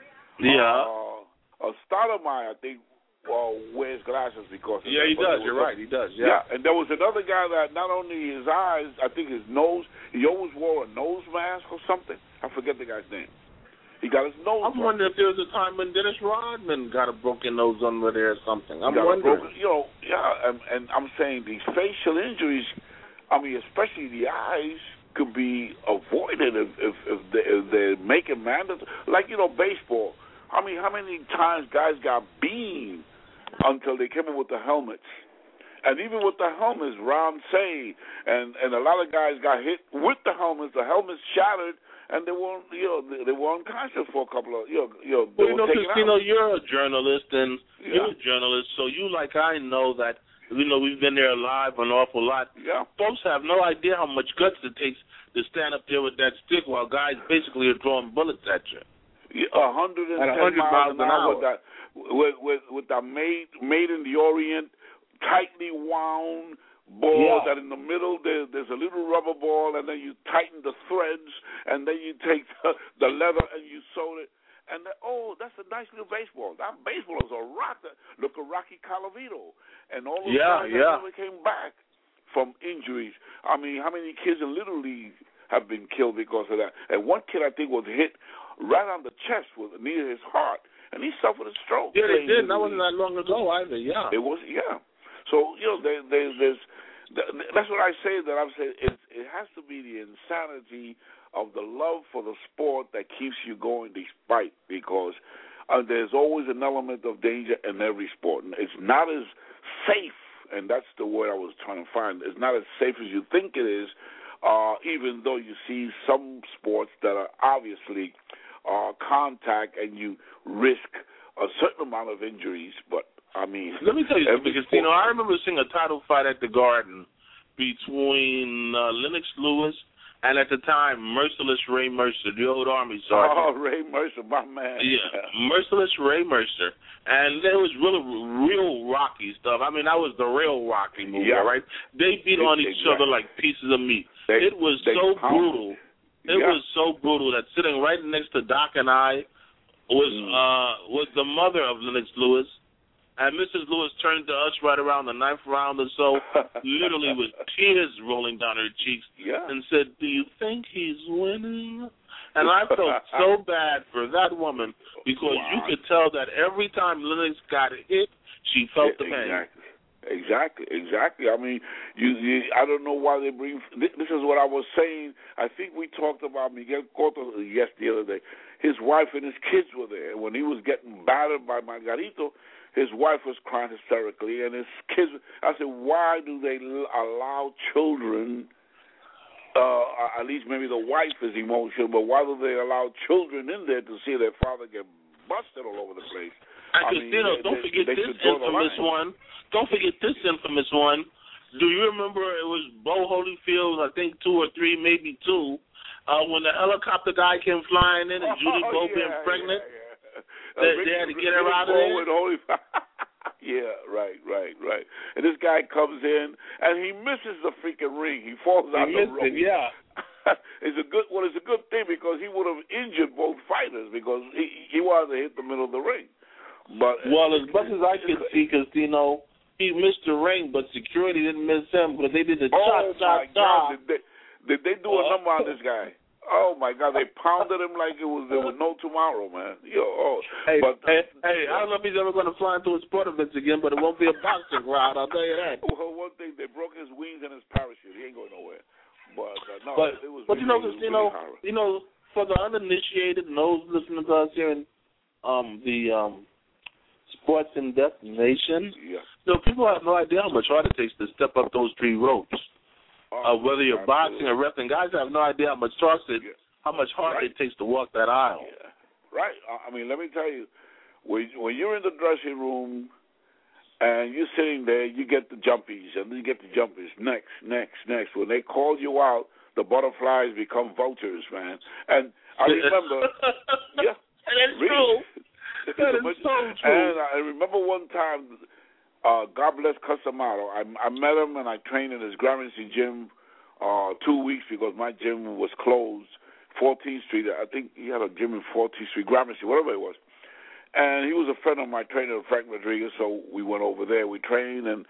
G: Yeah.
F: Stoudemire, I think, wears glasses because of
G: he does. You're right. He does. Yeah.
F: And there was another guy that not only his eyes, I think his nose, he always wore a nose mask or something. I forget the guy's name. He got his nose.
G: I'm wondering if there was a time when Dennis Rodman got a broken nose under there or something. I'm wondering.
F: And I'm saying these facial injuries, I mean, especially the eyes, could be avoided if they're making mandatory. Like, baseball. I mean, how many times guys got beamed until they came up with the helmets? And even with the helmets, Ron Say and a lot of guys got hit with the helmets shattered, and they weren't unconscious for a couple of
G: Castino, you're a journalist, and so you, like I know that. We've been there live an awful lot.
F: Yeah.
G: Folks have no idea how much guts it takes to stand up there with that stick while guys basically are throwing bullets at you.
F: 110 miles an hour. With that made in the Orient, tightly wound ball that in the middle there's a little rubber ball, and then you tighten the threads, and then you take the leather and you sew it. And that's a nice little baseball. That baseball is a rock. Look at Rocky Colavito and all those guys that never came back from injuries. I mean, how many kids in Little League have been killed because of that? And one kid, I think, was hit right on the chest near his heart, and he suffered a stroke.
G: Yeah, they did. That wasn't that long ago either. Yeah,
F: it was. Yeah. So there's that's what I say. That I'm saying it has to be the insanity of the love for the sport that keeps you going despite, because there's always an element of danger in every sport. It's not as safe, and that's the word I was trying to find. It's not as safe as you think it is even though you see some sports that are obviously contact and you risk a certain amount of injuries. But, I mean...
G: Let me tell you something, because, I remember seeing a title fight at the Garden between Lennox Lewis and, at the time, Merciless Ray Mercer, the old Army sergeant.
F: Oh, Ray Mercer, my man.
G: Yeah, Merciless Ray Mercer. And there was real Rocky stuff. I mean, that was the real Rocky movie, right? They beat on each other like pieces of meat. It was so brutal. It was so brutal that sitting right next to Doc and I was the mother of Lennox Lewis. And Mrs. Lewis turned to us right around the 9th round or so, literally with tears rolling down her cheeks, and said, "Do you think he's winning?" And I felt so bad for that woman, because you could tell that every time Lennox got hit, she felt the pain.
F: Exactly. I mean, I don't know why they bring... This is what I was saying. I think we talked about Miguel Cotto the other day. His wife and his kids were there. When he was getting battered by Margarito, his wife was crying hysterically, and his kids... I said, why do they allow children... at least maybe the wife is emotional, but why do they allow children in there to see their father get busted all over the place?
G: Don't forget this infamous one. Don't forget this infamous one. Do you remember it was Bo Holyfield, I think 2 or 3, maybe 2, when the helicopter guy came flying in and Judy Bo being pregnant? They had to get her out of there.
F: Yeah, right. And this guy comes in, and he misses the freaking ring. He falls out the rope. It's a good thing, because he would have injured both fighters, because he wanted to hit the middle of the ring. But
G: as much as I could see, because he missed the ring, but security didn't miss him, because they did the
F: shot. Did they do a number on this guy? Oh my God! They pounded him like there was no tomorrow, man.
G: Hey, I don't know if he's ever going to fly into a sport event again, but it won't be a boxing round. I'll tell you that.
F: Well, one thing, they broke his wings and his parachute. He ain't going nowhere. But it was.
G: But for the uninitiated and those listening to us here in the Sports in Depth Nation, people have no idea how much hard it takes to step up those 3 ropes. Whether you're boxing or wrestling, guys have no idea how much harder it takes to walk that aisle.
F: Yeah. Right. I mean, let me tell you, when you're in the dressing room and you're sitting there, you get the jumpies, and then you get the jumpies. Next. When they call you out, the butterflies become vultures, man. And I remember...
G: That's true. That is so true.
F: And I remember one time... God bless Casamato. I met him, and I trained in his Gramercy gym 2 weeks, because my gym was closed, 14th Street. I think he had a gym in 14th Street, Gramercy, whatever it was. And he was a friend of my trainer, Frank Rodriguez, so we went over there. We trained, and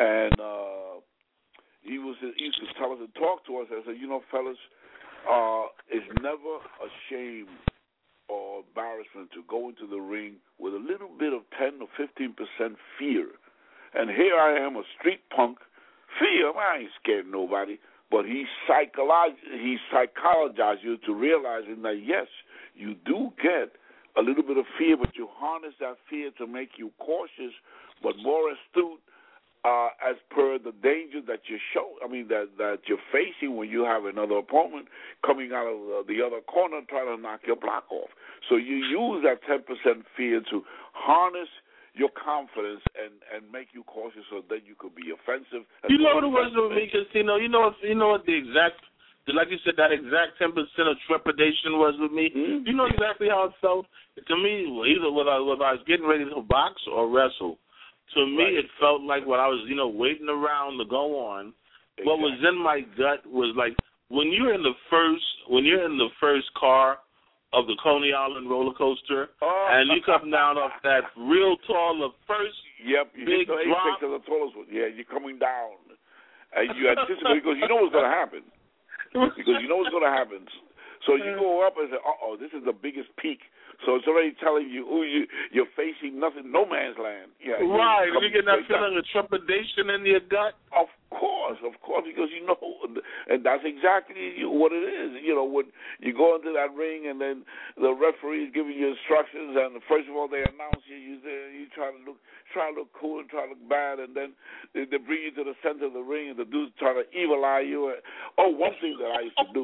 F: he used to tell us and talk to us. I said, fellas, it's never a shame or embarrassment to go into the ring with a little bit of 10 or 15% fear. And here I am, a street punk. Fear, I ain't scared of nobody. But he psychologized you to realizing that, yes, you do get a little bit of fear, but you harness that fear to make you cautious, but more astute as per the danger that that you're facing when you have another opponent coming out of the other corner trying to knock your block off. So you use that 10% fear to harness your confidence and make you cautious, so that you could be offensive.
G: You know what it was with me, Casino? You know what the exact, like you said, that exact 10% of trepidation was with me? Mm-hmm. You know exactly how it felt? To me, either whether I was getting ready to box or wrestle, to me it felt like when I was, waiting around to go on, what was in my gut was like, when you're in the first car of the Coney Island roller coaster, and you come down off that real tall, the first big drop.
F: The tallest one. Yeah, you're coming down, and you anticipate, because you know what's going to happen. So you go up and say, this is the biggest peak. So it's already telling you, you're facing nothing, no man's land. Yeah,
G: right. You get that feeling of trepidation in your gut?
F: Of course, because you know, and that's exactly what it is. You know, when you go into that ring and then the referee is giving you instructions, and first of all they announce you try to look cool and try to look bad, and then they bring you to the center of the ring, and the dude's trying to evil eye you. One thing that I used to do,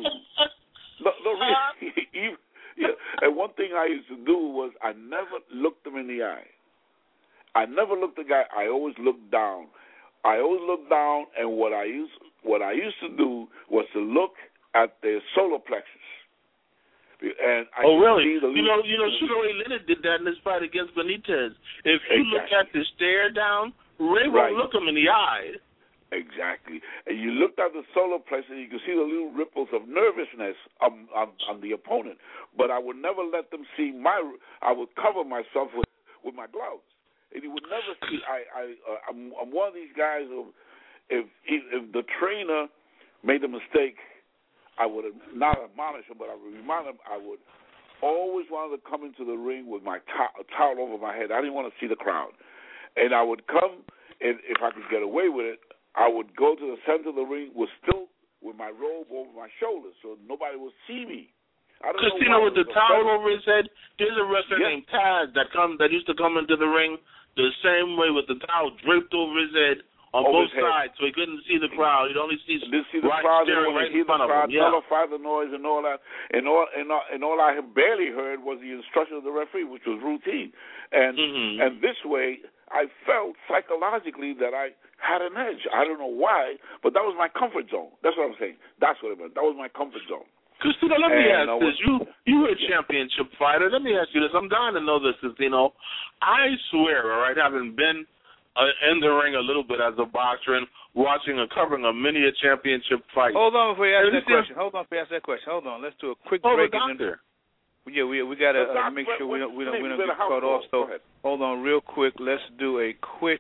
F: really. Yeah, and one thing I used to do was I never looked them in the eye. I never looked the guy. I always looked down. And what I used to do was to look at their solar plexus. And
G: really? You know, Sugar Ray Leonard did that in his fight against Benitez. If you look at the stare down, Ray won't look him in the eye.
F: Exactly. And you looked at the solar plexus, and you could see the little ripples of nervousness on the opponent. But I would never let them see I would cover myself with my gloves. And you would never see. I'm one of these guys who, if the trainer made a mistake, I would not admonish him, but I would remind him. I would always wanted to come into the ring with my towel over my head. I didn't want to see the crowd. And I would come, and if I could get away with it, I would go to the center of the ring with my robe over my shoulders so nobody would see me.
G: Christina with the towel over his head. There's a wrestler named Taz that used to come into the ring the same way with the towel draped over his head on both sides, so he couldn't see the crowd. He'd only see the crowd staring right in front of him.
F: Nullify the noise and all that. And all I barely heard was the instruction of the referee, which was routine. And this way, I felt psychologically that I had an edge. I don't know why, but that was my comfort zone. That's what I'm saying. That's what it meant. That was my comfort zone.
G: Christina, let me ask this. You were a championship fighter. Let me ask you this. I'm dying to know this, Christina. I swear, all right, having been in the ring a little bit as a boxer and watching and covering a many a championship fight.
E: Hold on before you ask that question. Hold on. Let's do a quick break.
G: Doctor.
E: Yeah, we got to make sure we don't get cut off. So hold on real quick. Let's do a quick.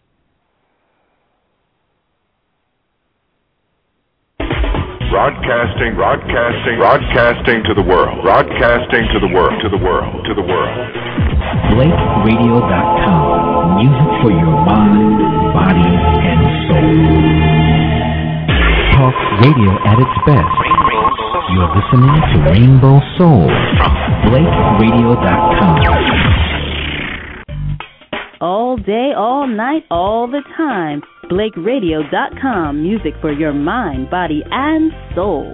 B: Broadcasting to the world. Broadcasting to the world.
C: BlakeRadio.com. Music for your mind, body, and soul. Talk radio at its best. You're listening to Rainbow Soul from BlakeRadio.com.
A: All day, all night, all the time. BlakeRadio.com. Music for your mind, body, and soul.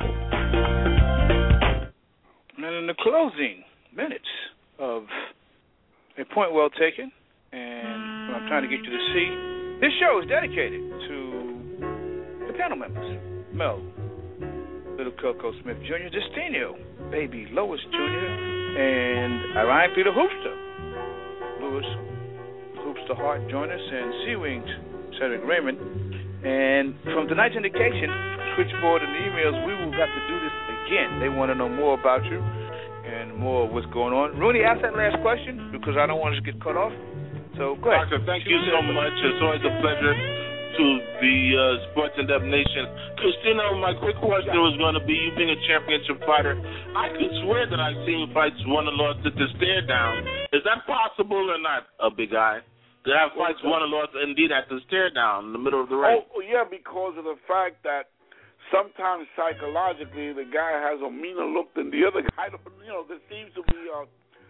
E: And in the closing minutes of a point well taken, and what I'm trying to get you to see, this show is dedicated to the panel members: Mel, Little Coco Smith Jr., Justino, Baby Lois Jr., and Orion Peter Hoopster. Lewis Hoopster Hart join us, and Sea-Winged Cedric Raymond. And from tonight's indication, switchboard and the emails, we will have to do this again. They want to know more about you and more of what's going on. Rooney, ask that last question because I don't want us to get cut off. So go ahead.
G: Doctor, thank you so much. It's always a pleasure to the Sports in Depth Nation. Christina, my quick question was going to be, you being a championship fighter, I could swear that I've seen fights won and lost at the stare down. Is that possible or not, a big guy? To have fights won and lost, indeed, at the stare down in the middle of the ring.
F: Oh, yeah, because of the fact that sometimes psychologically the guy has a meaner look than the other guy. There seems to be a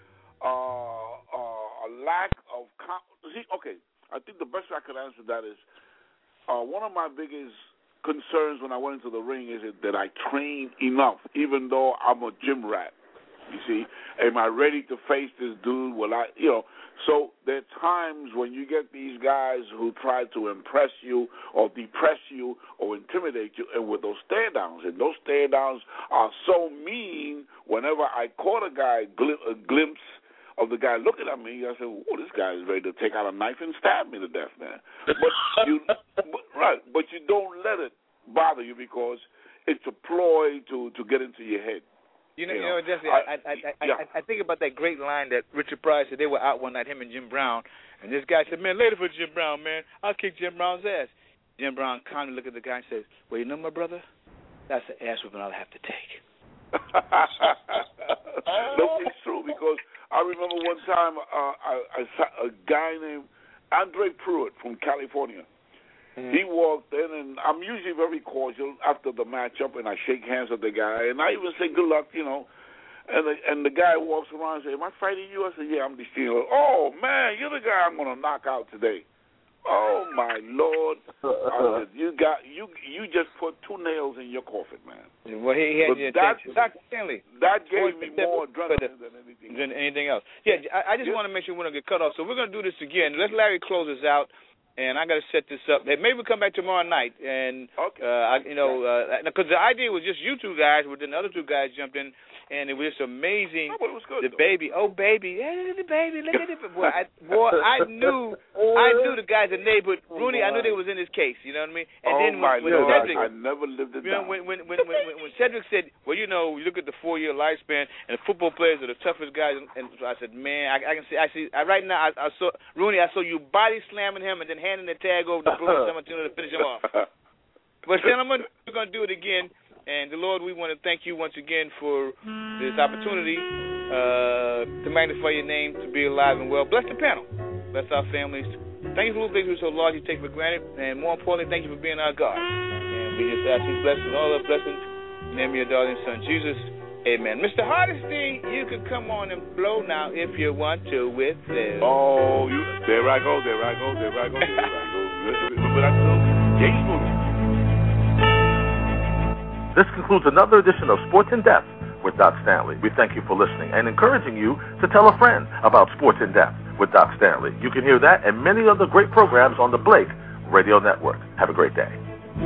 F: lack of confidence. Okay, I think the best way I could answer that is one of my biggest concerns when I went into the ring is that I train enough, even though I'm a gym rat. You see, am I ready to face this dude? So there are times when you get these guys who try to impress you or depress you or intimidate you, and with those stare downs, and those stare downs are so mean. Whenever I caught a glimpse of the guy looking at me, I said, "Oh, this guy is ready to take out a knife and stab me to death, man." But you don't let it bother you because it's a ploy to get into your head.
E: You know, Jesse, I think about that great line that Richard Pryor said. They were out one night, him and Jim Brown, and this guy said, "Man, later for Jim Brown, man. I'll kick Jim Brown's ass." Jim Brown calmly looked at the guy and says, "Well, you know, my brother, that's the ass whipping I'll have to take."
F: No, it's true because I remember one time I saw a guy named Andre Pruitt from California. He walked in, and I'm usually very cordial after the matchup, and I shake hands with the guy, and I even say good luck, you know. And the guy walks around and says, "Am I fighting you?" I said, "Yeah, I'm the Steeler." "Oh man, you're the guy I'm going to knock out today." Oh my Lord! I said, "You just put 2 nails in your coffin, man."
E: Well, he had Dr. Stanley.
F: That gave me more adrenaline than anything else.
E: Yeah, I just want to make sure we don't get cut off. So we're going to do this again. Let Larry close us out. And I got to set this up. Maybe we'll come back tomorrow night. And, because the idea was just you 2 guys, but then the other 2 guys jumped in, and it was just amazing.
F: Oh, but it was good,
E: the baby, oh, baby, the baby, look at it. Boy, I knew the guys in the neighborhood. Rooney, I knew they was in his case, you know what I mean? And then when Cedric,
F: I never lived it down.
E: When Cedric said, well, you know, you look at the 4-year lifespan, and the football players are the toughest guys, and so I said, man, I can see, right now, I saw, Rooney, I saw you body slamming him and then handing the tag over to Bruno Sammartino to finish him off. But, gentlemen, we're going to do it again. And, the Lord, we want to thank you once again for this opportunity to magnify your name, to be alive and well. Bless the panel. Bless our families. Thank you for those things which are so large you take for granted. And, more importantly, thank you for being our God. And we just ask these blessings, all our blessings, in the name of your darling son, Jesus. Amen. Mr. Hardesty, you can come on and blow now if you want to with this.
F: Oh, there I go.
D: This concludes another edition of Sports in Depth with Doc Stanley. We thank you for listening and encouraging you to tell a friend about Sports in Depth with Doc Stanley. You can hear that and many other great programs on the Blake Radio Network. Have a great day.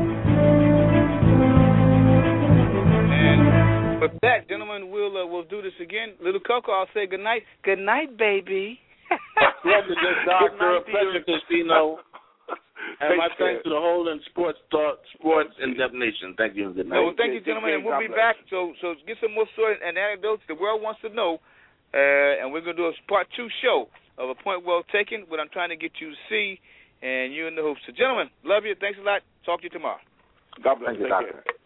E: And with that, gentlemen, we'll do this again. Little Coco, I'll say good night. Good night, baby.
G: Pleasure, Doctor. Pleasure, Crispino. And my thanks to the whole Sports in Depth Nation. Thank you and good night.
E: Well, thank you, gentlemen, and we'll be back. So get some more stories and anecdotes the world wants to know. And we're going to do a part 2 show of A Point Well Taken, what I'm trying to get you to see, and you in the hoops. So, gentlemen, love you. Thanks a lot. Talk to you tomorrow.
F: God bless
D: you, Doctor.